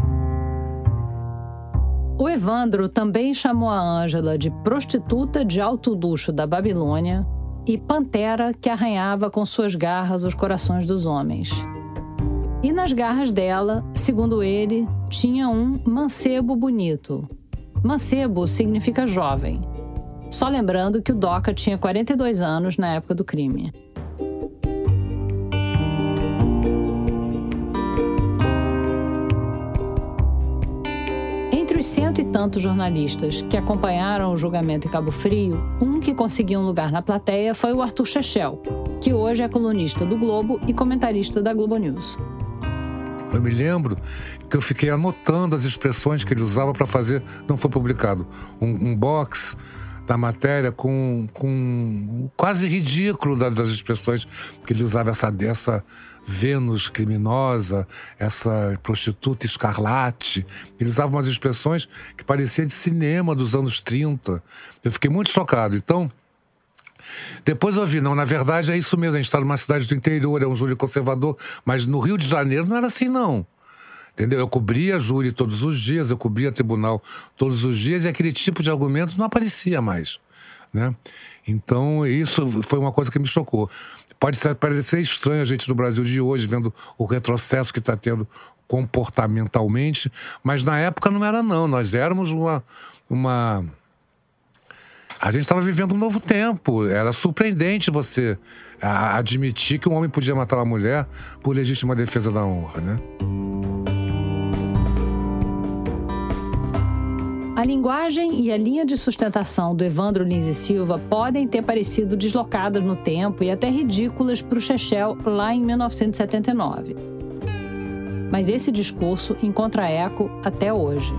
Speaker 3: O Evandro também chamou a Ângela de prostituta de alto luxo da Babilônia, e pantera que arranhava com suas garras os corações dos homens. E nas garras dela, segundo ele, tinha um mancebo bonito. Mancebo significa jovem. Só lembrando que o Doca tinha quarenta e dois anos na época do crime. Entre os cento e tantos jornalistas que acompanharam o julgamento em Cabo Frio, um que conseguiu um lugar na plateia foi o Arthur Chechel, que hoje é colunista do Globo e comentarista da Globo News.
Speaker 15: Eu me lembro que eu fiquei anotando as expressões que ele usava para fazer, não foi publicado, um, um box da matéria com, com quase ridículo das expressões que ele usava, essa dessa Vênus criminosa, essa prostituta escarlate. Ele usava umas expressões que pareciam de cinema dos anos trinta. Eu fiquei muito chocado. Então, depois eu vi, não, na verdade é isso mesmo, a gente está numa cidade do interior, é um júri conservador, mas no Rio de Janeiro não era assim, não. Entendeu? Eu cobria júri todos os dias, eu cobria tribunal todos os dias e aquele tipo de argumento não aparecia mais, né? Então, isso foi uma coisa que me chocou. Pode ser, parecer estranho a gente no Brasil de hoje, vendo o retrocesso que está tendo comportamentalmente, mas na época não era, não. Nós éramos uma... uma... A gente estava vivendo um novo tempo. Era surpreendente você admitir que um homem podia matar uma mulher por legítima defesa da honra, né?
Speaker 3: A linguagem e a linha de sustentação do Evandro Lins e Silva podem ter parecido deslocadas no tempo e até ridículas para o Chechel lá em mil novecentos e setenta e nove. Mas esse discurso encontra eco até hoje.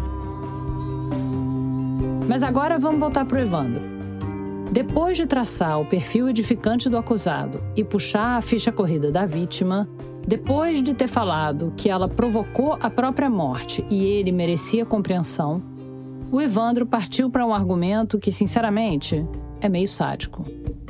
Speaker 3: Mas agora vamos voltar para o Evandro. Depois de traçar o perfil edificante do acusado e puxar a ficha corrida da vítima, depois de ter falado que ela provocou a própria morte e ele merecia compreensão, o Evandro partiu para um argumento que, sinceramente, é meio sádico.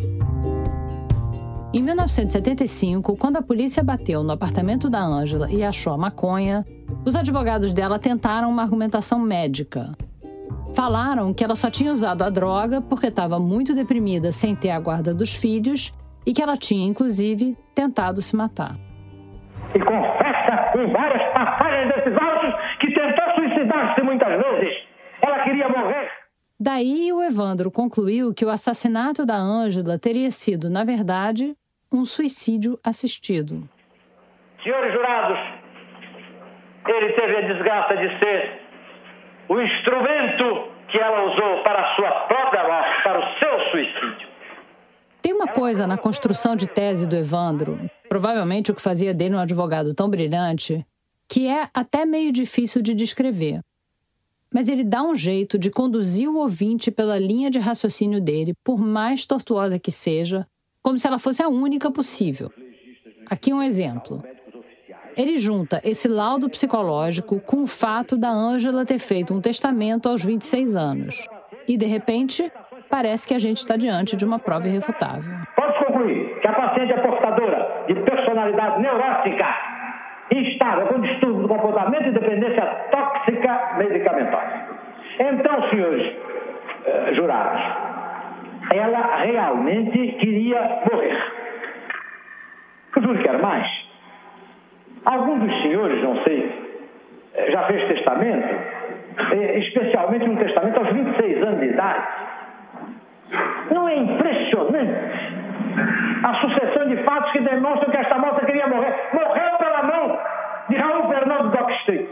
Speaker 3: Em mil novecentos e setenta e cinco, quando a polícia bateu no apartamento da Ângela e achou a maconha, os advogados dela tentaram uma argumentação médica. Falaram que ela só tinha usado a droga porque estava muito deprimida sem ter a guarda dos filhos e que ela tinha, inclusive, tentado se matar.
Speaker 12: E confessa em várias passagens desses autos que tentou suicidar-se muitas vezes. Ela queria morrer.
Speaker 3: Daí o Evandro concluiu que o assassinato da Ângela teria sido, na verdade, um suicídio assistido.
Speaker 12: Senhores jurados, ele teve a desgraça de ser o instrumento que ela usou para a sua própria morte, para o seu suicídio.
Speaker 3: Tem uma coisa na construção de tese do Evandro, provavelmente o que fazia dele um advogado tão brilhante, que é até meio difícil de descrever. Mas ele dá um jeito de conduzir o ouvinte pela linha de raciocínio dele, por mais tortuosa que seja, como se ela fosse a única possível. Aqui um exemplo. Ele junta esse laudo psicológico com o fato da Ângela ter feito um testamento aos vinte e seis anos. E, de repente, parece que a gente está diante de uma prova irrefutável.
Speaker 12: Pode concluir que a paciente é portadora de personalidade neurótica, instável, com distúrbio do comportamento e dependência tóxica medicamentosa. Então, senhores uh, jurados, ela realmente queria morrer. O júri quer mais. Algum dos senhores, não sei, já fez testamento, especialmente um testamento aos vinte e seis anos de idade. Não é impressionante a sucessão de fatos que demonstram que esta moça queria morrer? Morreu pela mão de Raul Fernando Doc Street.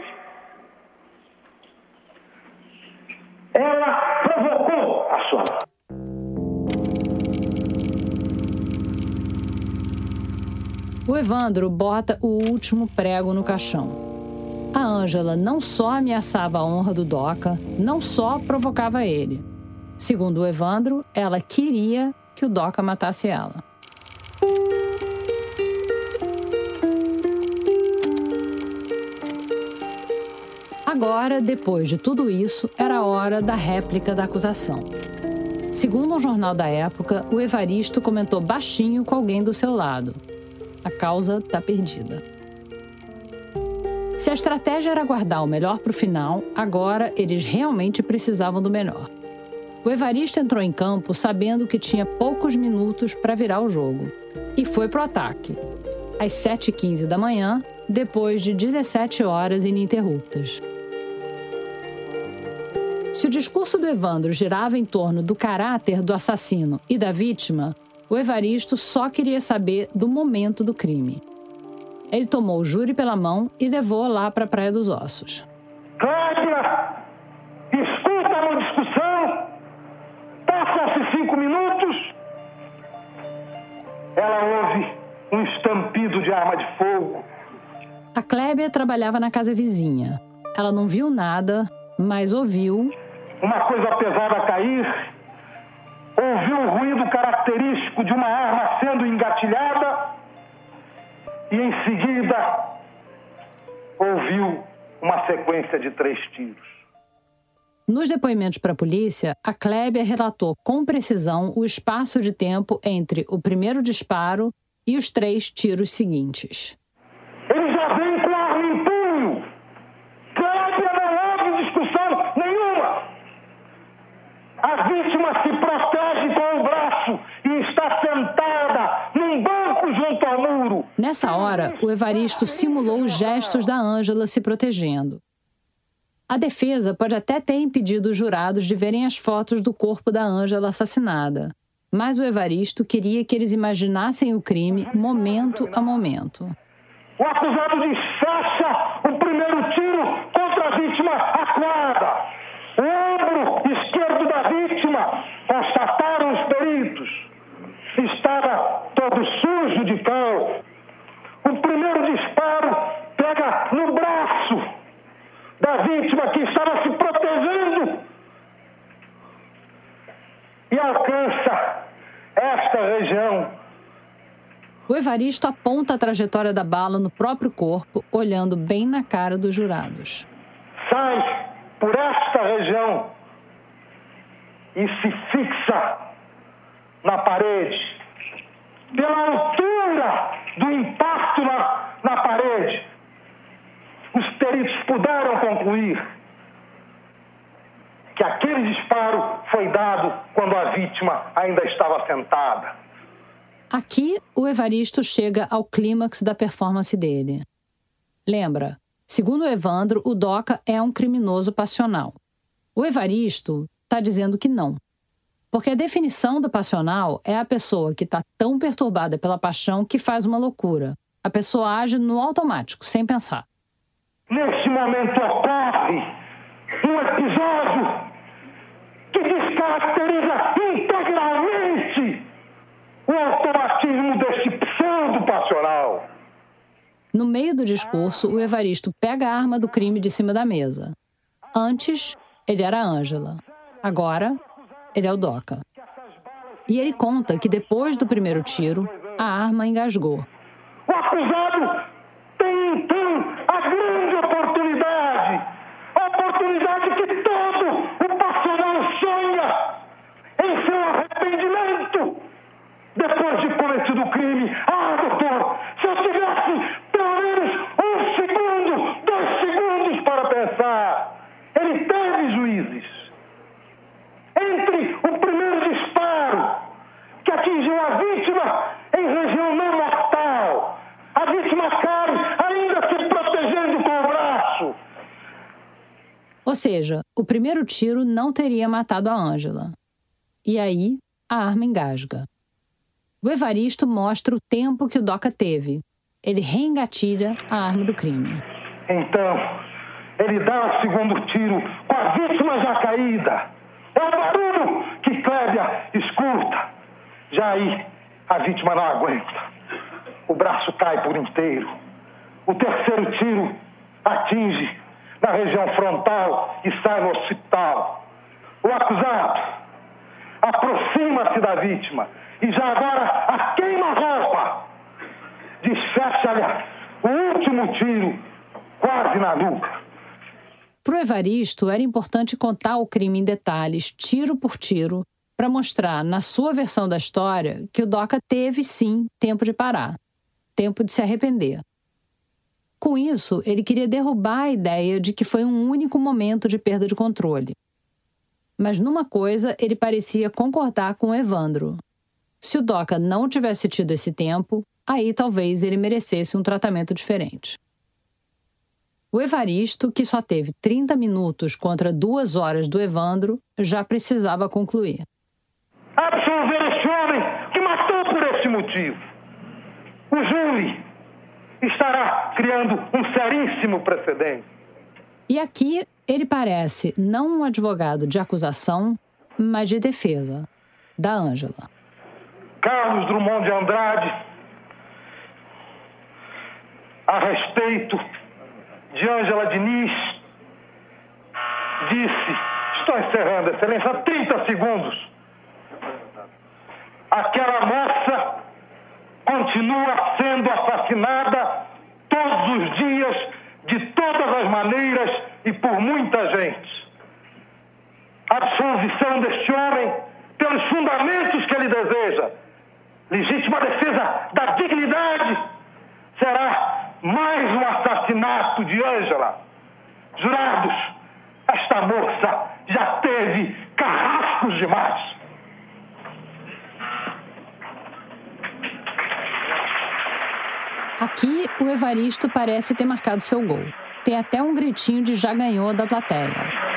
Speaker 12: Ela provocou a sua morte.
Speaker 3: O Evandro bota o último prego no caixão. A Ângela não só ameaçava a honra do Doca, não só provocava ele. Segundo o Evandro, ela queria que o Doca matasse ela. Agora, depois de tudo isso, era a hora da réplica da acusação. Segundo um jornal da época, o Evaristo comentou baixinho com alguém do seu lado. A causa está perdida. Se a estratégia era guardar o melhor para o final, agora eles realmente precisavam do melhor. O Evaristo entrou em campo sabendo que tinha poucos minutos para virar o jogo e foi pro ataque, às sete e quinze da manhã, depois de dezessete horas ininterruptas. Se o discurso do Evandro girava em torno do caráter do assassino e da vítima, o Evaristo só queria saber do momento do crime. Ele tomou o júri pela mão e levou lá para a Praia dos Ossos.
Speaker 12: Cláudia, escuta uma discussão. Passam-se cinco minutos. Ela ouve um estampido de arma de fogo.
Speaker 3: A Clébia trabalhava na casa vizinha. Ela não viu nada, mas ouviu...
Speaker 12: uma coisa pesada a cair. Ouviu o ruído característico de uma arma sendo engatilhada. E em seguida, ouviu uma sequência de três tiros.
Speaker 3: Nos depoimentos para a polícia, a Clébia relatou com precisão o espaço de tempo entre o primeiro disparo e os três tiros seguintes.
Speaker 12: Ele já vem com a arma em punho. Clébia não houve discussão nenhuma. A vítima se protege com o braço e está sentada num banco junto ao muro.
Speaker 3: Nessa hora, o Evaristo simulou os gestos da Ângela se protegendo. A defesa pode até ter impedido os jurados de verem as fotos do corpo da Ângela assassinada, mas o Evaristo queria que eles imaginassem o crime momento a momento.
Speaker 12: O acusado desfecha o primeiro tiro contra a vítima acuada. O ombro esquerdo da vítima, constataram os peritos, estava todo sujo de cal. O primeiro disparo pega no braço da vítima que estava se protegendo e alcança esta região.
Speaker 3: O Evaristo aponta a trajetória da bala no próprio corpo, olhando bem na cara dos jurados.
Speaker 12: Sai por esta região e se fixa na parede. Pela altura do impacto na, na parede, os peritos puderam concluir que aquele disparo foi dado quando a vítima ainda estava sentada.
Speaker 3: Aqui, o Evaristo chega ao clímax da performance dele. Lembra, segundo o Evandro, o Doca é um criminoso passional. O Evaristo está dizendo que não. Porque a definição do passional é a pessoa que está tão perturbada pela paixão que faz uma loucura. A pessoa age no automático, sem pensar.
Speaker 12: Neste momento ocorre um episódio que descaracteriza integralmente o automatismo deste pseudo-passional.
Speaker 3: No meio do discurso, o Evaristo pega a arma do crime de cima da mesa. Antes, ele era a Ângela. Agora, ele é o Doca. E ele conta que depois do primeiro tiro, a arma engasgou.
Speaker 12: O acusado tem, então, a grande oportunidade. A oportunidade que todo o passional sonha em seu arrependimento. Depois de cometido o crime, ah, doutor, se eu tivesse pelo menos um segundo, dois segundos para pensar. Ele teve juízes. Entre o primeiro disparo, que atingiu a vítima em região não mortal, a vítima cai ainda se protegendo com o braço.
Speaker 3: Ou seja, o primeiro tiro não teria matado a Ângela. E aí, a arma engasga. O Evaristo mostra o tempo que o Doca teve. Ele reengatilha a arma do crime.
Speaker 12: Então, ele dá o segundo tiro com a vítima já caída. É o barulho que Clébia escuta. Já aí, a vítima não aguenta. O braço cai por inteiro. O terceiro tiro atinge na região frontal e sai no hospital. O acusado aproxima-se da vítima e já agora a queima-roupa desfecha-lhe o último tiro quase na nuca.
Speaker 3: Para o Evaristo, era importante contar o crime em detalhes, tiro por tiro, para mostrar, na sua versão da história, que o Doca teve, sim, tempo de parar, tempo de se arrepender. Com isso, ele queria derrubar a ideia de que foi um único momento de perda de controle. Mas numa coisa ele parecia concordar com o Evandro. Se o Doca não tivesse tido esse tempo, aí talvez ele merecesse um tratamento diferente. O Evaristo, que só teve trinta minutos contra duas horas do Evandro, já precisava concluir.
Speaker 12: Absolver este homem que matou por este motivo. O júri estará criando um seríssimo precedente.
Speaker 3: E aqui ele parece não um advogado de acusação, mas de defesa, da Ângela.
Speaker 12: Carlos Drummond de Andrade, a respeito de Ângela Diniz, disse, estou encerrando, Excelência, há trinta segundos, aquela moça continua sendo assassinada todos os dias, de todas as maneiras e por muita gente. A absolvição deste homem pelos fundamentos que ele deseja, legítima defesa da dignidade, será mais um assassinato de Ângela. Jurados, esta moça já teve carrascos demais.
Speaker 3: Aqui, o Evaristo parece ter marcado seu gol. Tem até um gritinho de já ganhou da plateia.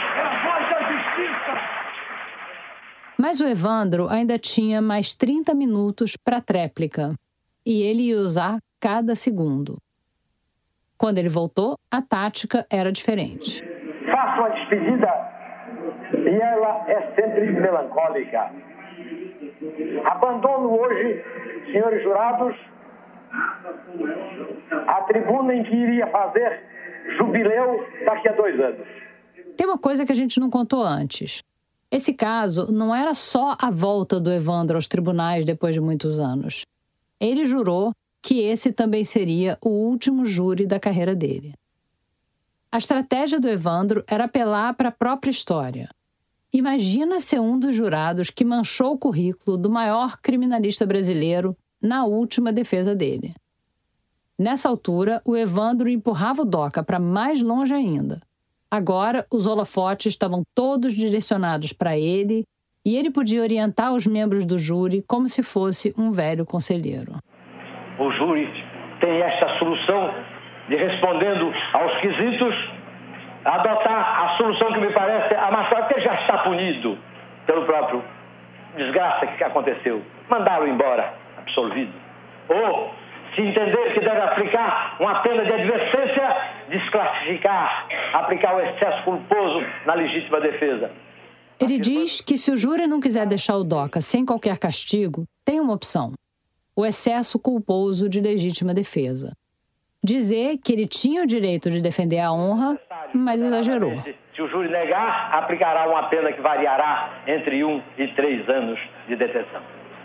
Speaker 3: Mas o Evandro ainda tinha mais trinta minutos para a tréplica. E ele ia usar cada segundo. Quando ele voltou, a tática era diferente.
Speaker 12: Faço a despedida e ela é sempre melancólica. Abandono hoje, senhores jurados, a tribuna em que iria fazer jubileu daqui a dois anos.
Speaker 3: Tem uma coisa que a gente não contou antes. Esse caso não era só a volta do Evandro aos tribunais depois de muitos anos. Ele jurou que esse também seria o último júri da carreira dele. A estratégia do Evandro era apelar para a própria história. Imagina ser um dos jurados que manchou o currículo do maior criminalista brasileiro na última defesa dele. Nessa altura, o Evandro empurrava o Doca para mais longe ainda. Agora, os holofotes estavam todos direcionados para ele e ele podia orientar os membros do júri como se fosse um velho conselheiro.
Speaker 12: O júri tem esta solução de, respondendo aos quesitos, adotar a solução que me parece a mais fácil, porque ele já está punido pelo próprio desgraça que aconteceu. Mandá-lo embora, absolvido. Ou, se entender que deve aplicar uma pena de advertência, desclassificar, aplicar o excesso culposo na legítima defesa.
Speaker 3: Ele diz que se o júri não quiser deixar o Doca sem qualquer castigo, tem uma opção. O excesso culposo de legítima defesa. Dizer que ele tinha o direito de defender a honra, mas exagerou.
Speaker 12: Se o júri negar, aplicará uma pena que variará entre um e três anos de detenção.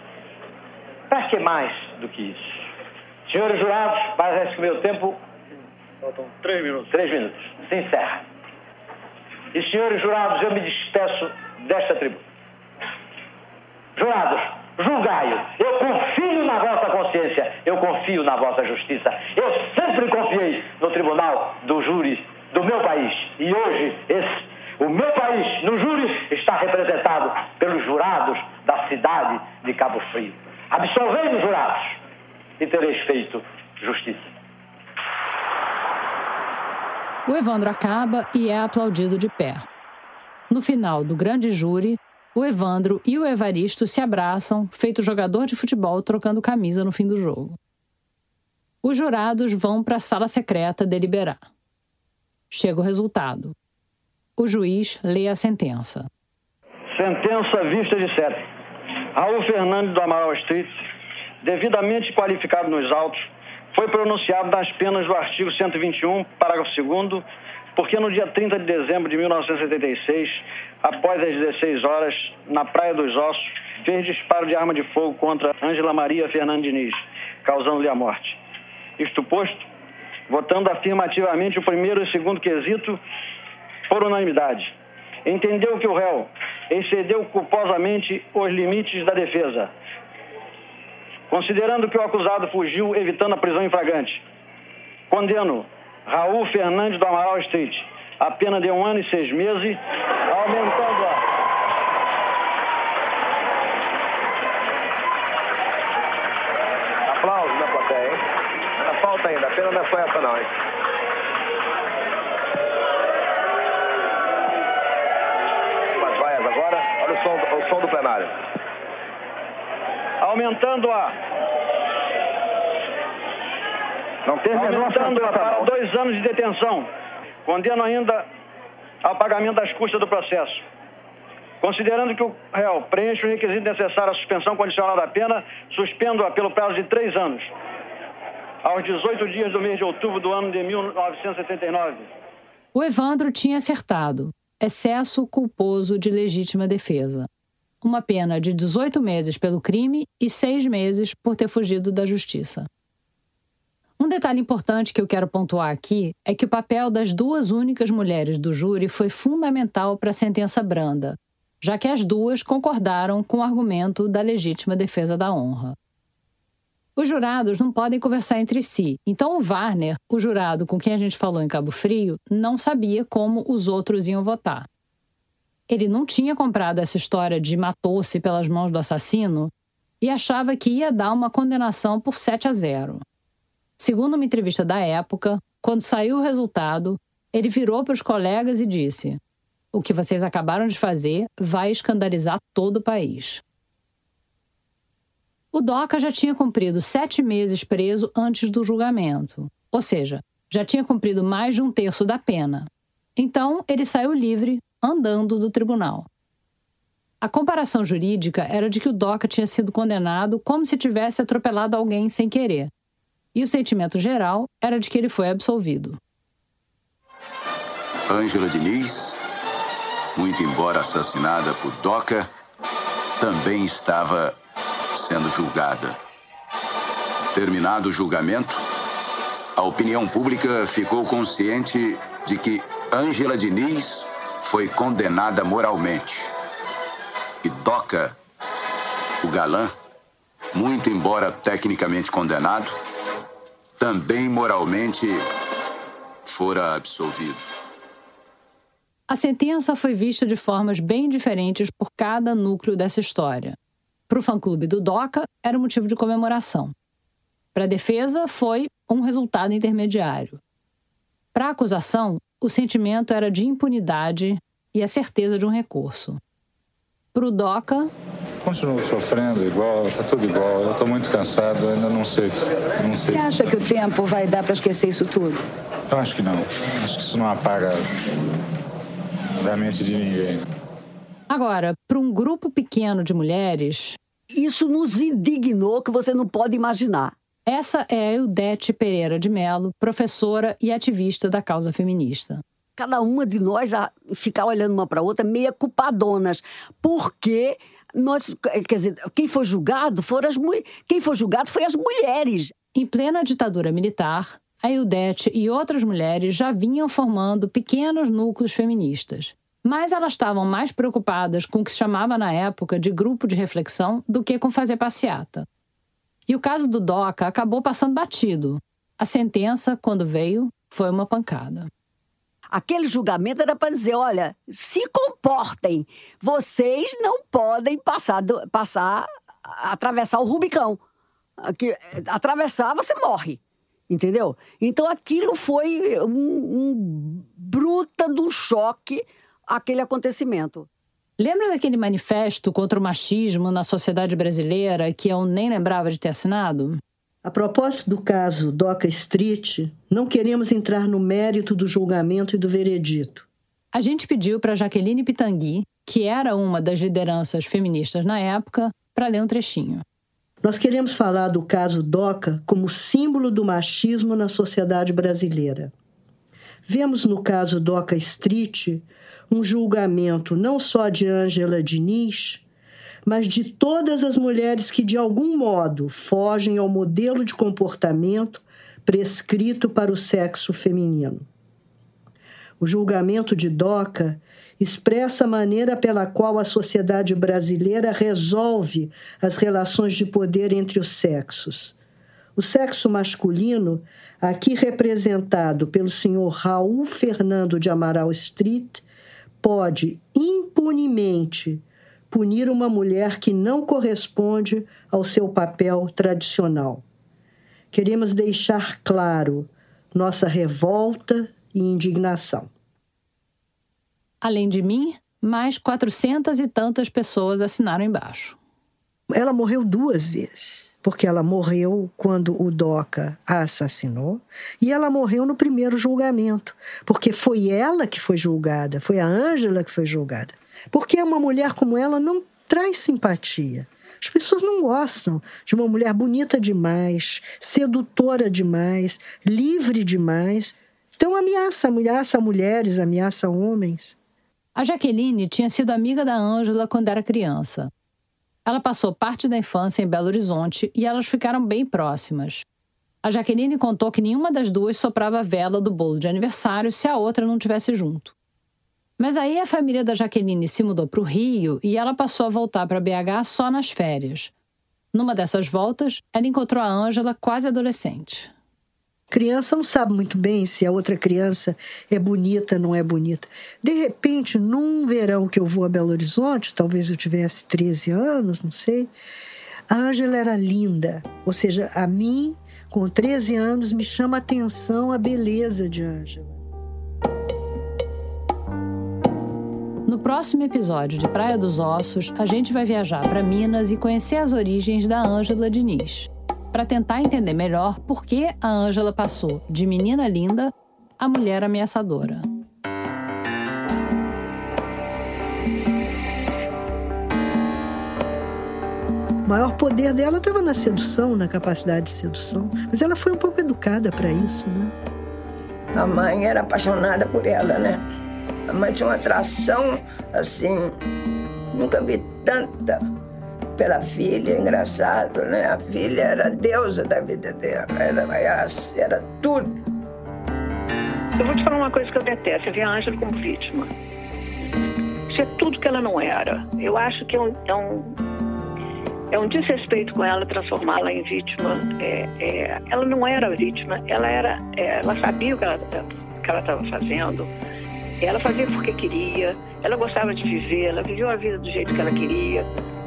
Speaker 12: Para que mais do que isso? Senhores jurados, parece que o meu tempo... Faltam três minutos. Três minutos. Se encerra. E, senhores jurados, eu me despeço desta tribuna. Jurados, julgai-o. Eu confio na vossa consciência. Eu confio na vossa justiça. Eu sempre confiei no tribunal do júri do meu país. E hoje, esse, o meu país, no júri, está representado pelos jurados da cidade de Cabo Frio. Absolvei-me, jurados, e tereis feito justiça.
Speaker 3: O Evandro acaba e é aplaudido de pé. No final do grande júri, o Evandro e o Evaristo se abraçam, feito jogador de futebol trocando camisa no fim do jogo. Os jurados vão para a sala secreta deliberar. Chega o resultado. O juiz lê a sentença.
Speaker 16: Sentença vista de sete. Raul Fernandes do Amaral Street, devidamente qualificado nos autos, foi pronunciado nas penas do artigo cento e vinte e um, parágrafo segundo, porque no dia trinta de dezembro de mil novecentos e setenta e seis, após as dezesseis horas, na Praia dos Ossos, fez disparo de arma de fogo contra Ângela Maria Fernandes Diniz, causando-lhe a morte. Isto posto, votando afirmativamente o primeiro e segundo quesito por unanimidade, entendeu que o réu excedeu culposamente os limites da defesa, considerando que o acusado fugiu evitando a prisão em flagrante. Condeno Raul Fernandes do Amaral Street a pena de um ano e seis meses, aumentando-a
Speaker 1: essa não, hein? Mas vai agora, olha o som, o som do plenário.
Speaker 16: Aumentando a...
Speaker 1: Não tem
Speaker 16: Aumentando a para dois anos de detenção. Condeno ainda ao pagamento das custas do processo. Considerando que o réu preenche o requisito necessário à suspensão condicional da pena, suspendo-a pelo prazo de três anos, aos dezoito dias do mês de outubro do ano de mil novecentos e setenta e nove.
Speaker 3: O Evandro tinha acertado. Excesso culposo de legítima defesa. Uma pena de dezoito meses pelo crime e seis meses por ter fugido da justiça. Um detalhe importante que eu quero pontuar aqui é que o papel das duas únicas mulheres do júri foi fundamental para a sentença branda, já que as duas concordaram com o argumento da legítima defesa da honra. Os jurados não podem conversar entre si, então o Warner, o jurado com quem a gente falou em Cabo Frio, não sabia como os outros iam votar. Ele não tinha comprado essa história de matou-se pelas mãos do assassino e achava que ia dar uma condenação por sete a zero. Segundo uma entrevista da época, quando saiu o resultado, ele virou para os colegas e disse: "O que vocês acabaram de fazer vai escandalizar todo o país." O Doca já tinha cumprido sete meses preso antes do julgamento, ou seja, já tinha cumprido mais de um terço da pena. Então, ele saiu livre, andando do tribunal. A comparação jurídica era de que o Doca tinha sido condenado como se tivesse atropelado alguém sem querer. E o sentimento geral era de que ele foi absolvido.
Speaker 17: Ângela Diniz, muito embora assassinada por Doca, também estava sendo julgada. Terminado o julgamento, a opinião pública ficou consciente de que Ângela Diniz foi condenada moralmente. E Doca, o galã, muito embora tecnicamente condenado, também moralmente fora absolvido.
Speaker 3: A sentença foi vista de formas bem diferentes por cada núcleo dessa história. Para o fã-clube do Doca, era motivo de comemoração. Para a defesa, foi um resultado intermediário. Para a acusação, o sentimento era de impunidade e a certeza de um recurso. Para o Doca...
Speaker 18: Continuo sofrendo igual, tá tudo igual. Eu estou muito cansado, ainda não sei, não sei.
Speaker 19: Você acha que o tempo vai dar para esquecer isso tudo?
Speaker 18: Eu acho que não. Acho que isso não apaga da mente de ninguém.
Speaker 3: Agora, para um grupo pequeno de mulheres...
Speaker 20: Isso nos indignou que você não pode imaginar.
Speaker 3: Essa é a Eudete Pereira de Mello, professora e ativista da causa feminista.
Speaker 20: Cada uma de nós a ficar olhando uma para a outra meia culpadonas, porque nós, quer dizer, quem foi julgado foram as mulheres, quem foi julgado foi as mulheres.
Speaker 3: Em plena ditadura militar, a Eudete e outras mulheres já vinham formando pequenos núcleos feministas. Mas elas estavam mais preocupadas com o que se chamava na época de grupo de reflexão do que com fazer passeata. E o caso do Doca acabou passando batido. A sentença, quando veio, foi uma pancada.
Speaker 20: Aquele julgamento era para dizer, olha, se comportem, vocês não podem passar, do, passar atravessar o Rubicão. Que, atravessar, você morre, entendeu? Então aquilo foi um, um bruta de um choque, aquele acontecimento.
Speaker 3: Lembra daquele manifesto contra o machismo na sociedade brasileira que eu nem lembrava de ter assinado?
Speaker 21: A propósito do caso Doca Street, não queremos entrar no mérito do julgamento e do veredito.
Speaker 3: A gente pediu para Jaqueline Pitangui, que era uma das lideranças feministas na época, para ler um trechinho.
Speaker 21: Nós queremos falar do caso Doca como símbolo do machismo na sociedade brasileira. Vemos no caso Doca Street um julgamento não só de Ângela Diniz, mas de todas as mulheres que, de algum modo, fogem ao modelo de comportamento prescrito para o sexo feminino. O julgamento de Doca expressa a maneira pela qual a sociedade brasileira resolve as relações de poder entre os sexos. O sexo masculino, aqui representado pelo senhor Raul Fernando de Amaral Street, pode impunemente punir uma mulher que não corresponde ao seu papel tradicional. Queremos deixar claro, nossa revolta e indignação.
Speaker 3: Além de mim, mais quatrocentas e tantas pessoas assinaram embaixo.
Speaker 21: Ela morreu duas vezes, porque ela morreu quando o Doca a assassinou e ela morreu no primeiro julgamento, porque foi ela que foi julgada, foi a Ângela que foi julgada. Porque uma mulher como ela não traz simpatia. As pessoas não gostam de uma mulher bonita demais, sedutora demais, livre demais. Então ameaça, ameaça mulheres, ameaça homens.
Speaker 3: A Jaqueline tinha sido amiga da Ângela quando era criança. Ela passou parte da infância em Belo Horizonte e elas ficaram bem próximas. A Jaqueline contou que nenhuma das duas soprava a vela do bolo de aniversário se a outra não estivesse junto. Mas aí a família da Jaqueline se mudou para o Rio e ela passou a voltar para B H só nas férias. Numa dessas voltas, ela encontrou a Ângela quase adolescente.
Speaker 21: Criança não sabe muito bem se a outra criança é bonita ou não é bonita. De repente, num verão que eu vou a Belo Horizonte, talvez eu tivesse treze anos, não sei, a Ângela era linda. Ou seja, a mim, com treze anos, me chama a atenção a beleza de Ângela.
Speaker 3: No próximo episódio de Praia dos Ossos, a gente vai viajar para Minas e conhecer as origens da Ângela Diniz, para tentar entender melhor por que a Ângela passou de menina linda a mulher ameaçadora.
Speaker 21: O maior poder dela estava na sedução, na capacidade de sedução. Mas ela foi um pouco educada para isso, né?
Speaker 2: A mãe era apaixonada por ela, né? A mãe tinha uma atração, assim, nunca vi tanta pela filha, engraçado, né? A filha era a deusa da vida dela, era, era, era tudo.
Speaker 22: Eu vou te falar uma coisa que eu detesto, é ver a Ângela como vítima. Isso é tudo que ela não era. Eu acho que é um, é um, é um desrespeito com ela transformá-la em vítima. É, é, ela não era vítima, ela, era, é, ela sabia o que ela que ela estava fazendo. Ela fazia porque queria, ela gostava de viver, ela viveu a vida do jeito que ela queria.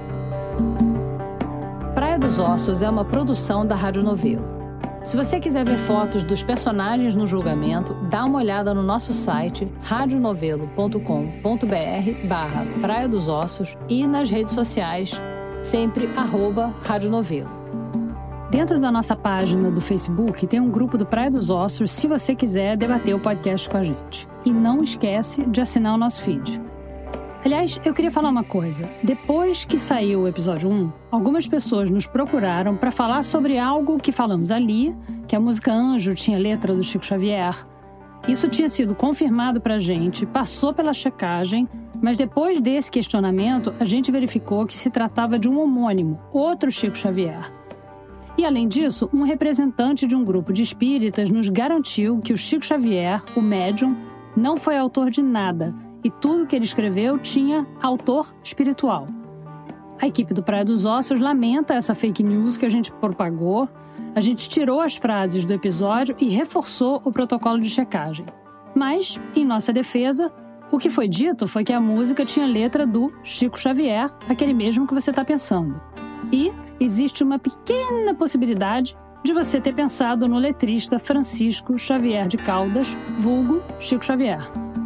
Speaker 3: Praia dos Ossos é uma produção da Rádio Novelo. Se você quiser ver fotos dos personagens no julgamento, dá uma olhada no nosso site radionovelo ponto com ponto br barra Praia dos Ossos e nas redes sociais, sempre arroba Rádio Novelo. Dentro da nossa página do Facebook tem um grupo do Praia dos Ossos se você quiser debater o podcast com a gente. E não esquece de assinar o nosso feed. Aliás, eu queria falar uma coisa. Depois que saiu o episódio um, algumas pessoas nos procuraram para falar sobre algo que falamos ali, que a música Anjo tinha letra do Chico Xavier. Isso tinha sido confirmado para a gente, passou pela checagem, mas depois desse questionamento, a gente verificou que se tratava de um homônimo, outro Chico Xavier. E, além disso, um representante de um grupo de espíritas nos garantiu que o Chico Xavier, o médium, não foi autor de nada, e tudo que ele escreveu tinha autor espiritual. A equipe do Praia dos Ossos lamenta essa fake news que a gente propagou. A gente tirou as frases do episódio e reforçou o protocolo de checagem. Mas, em nossa defesa, o que foi dito foi que a música tinha letra do Chico Xavier, aquele mesmo que você está pensando. E existe uma pequena possibilidade de você ter pensado no letrista Francisco Xavier de Caldas, vulgo Chico Xavier.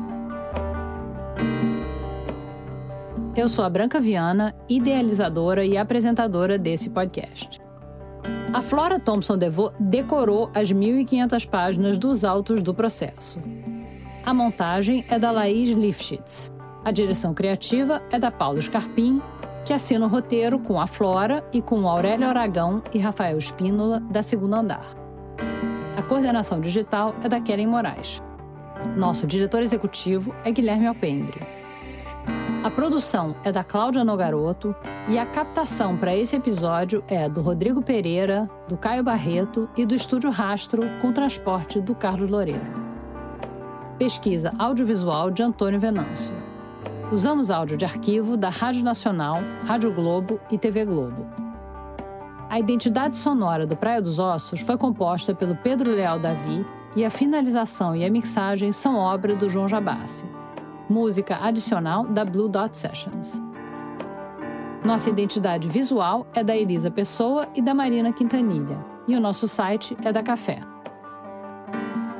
Speaker 3: Eu sou a Branca Viana, idealizadora e apresentadora desse podcast. A Flora Thompson DeVoe decorou as mil e quinhentas páginas dos autos do processo. A montagem é da Laís Lifshitz. A direção criativa é da Paula Scarpim, que assina o roteiro com a Flora e com o Aurélio Aragão e Rafael Espínola, da Segundo Andar. A coordenação digital é da Keren Moraes. Nosso diretor executivo é Guilherme Alpendre. A produção é da Cláudia Nogaroto e a captação para esse episódio é do Rodrigo Pereira, do Caio Barreto e do Estúdio Rastro, com transporte do Carlos Loureiro. Pesquisa audiovisual de Antônio Venâncio. Usamos áudio de arquivo da Rádio Nacional, Rádio Globo e T V Globo. A identidade sonora do Praia dos Ossos foi composta pelo Pedro Leal Davi e a finalização e a mixagem são obra do João Jabassi. Música adicional da Blue Dot Sessions. Nossa identidade visual é da Elisa Pessoa e da Marina Quintanilha. E o nosso site é da Café.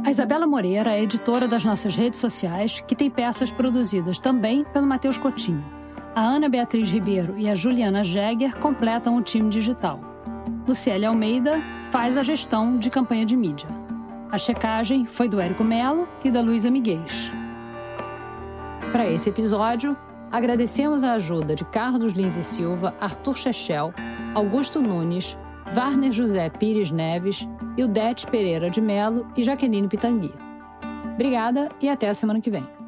Speaker 3: A Isabela Moreira é editora das nossas redes sociais, que tem peças produzidas também pelo Matheus Coutinho. A Ana Beatriz Ribeiro e a Juliana Jäger completam o time digital. Luciele Almeida faz a gestão de campanha de mídia. A checagem foi do Érico Melo e da Luísa Miguel. Para esse episódio, agradecemos a ajuda de Carlos Lins e Silva, Arthur Chechel, Augusto Nunes, Warner José Pires Neves, Ildete Pereira de Melo e Jaqueline Pitangui. Obrigada e até a semana que vem.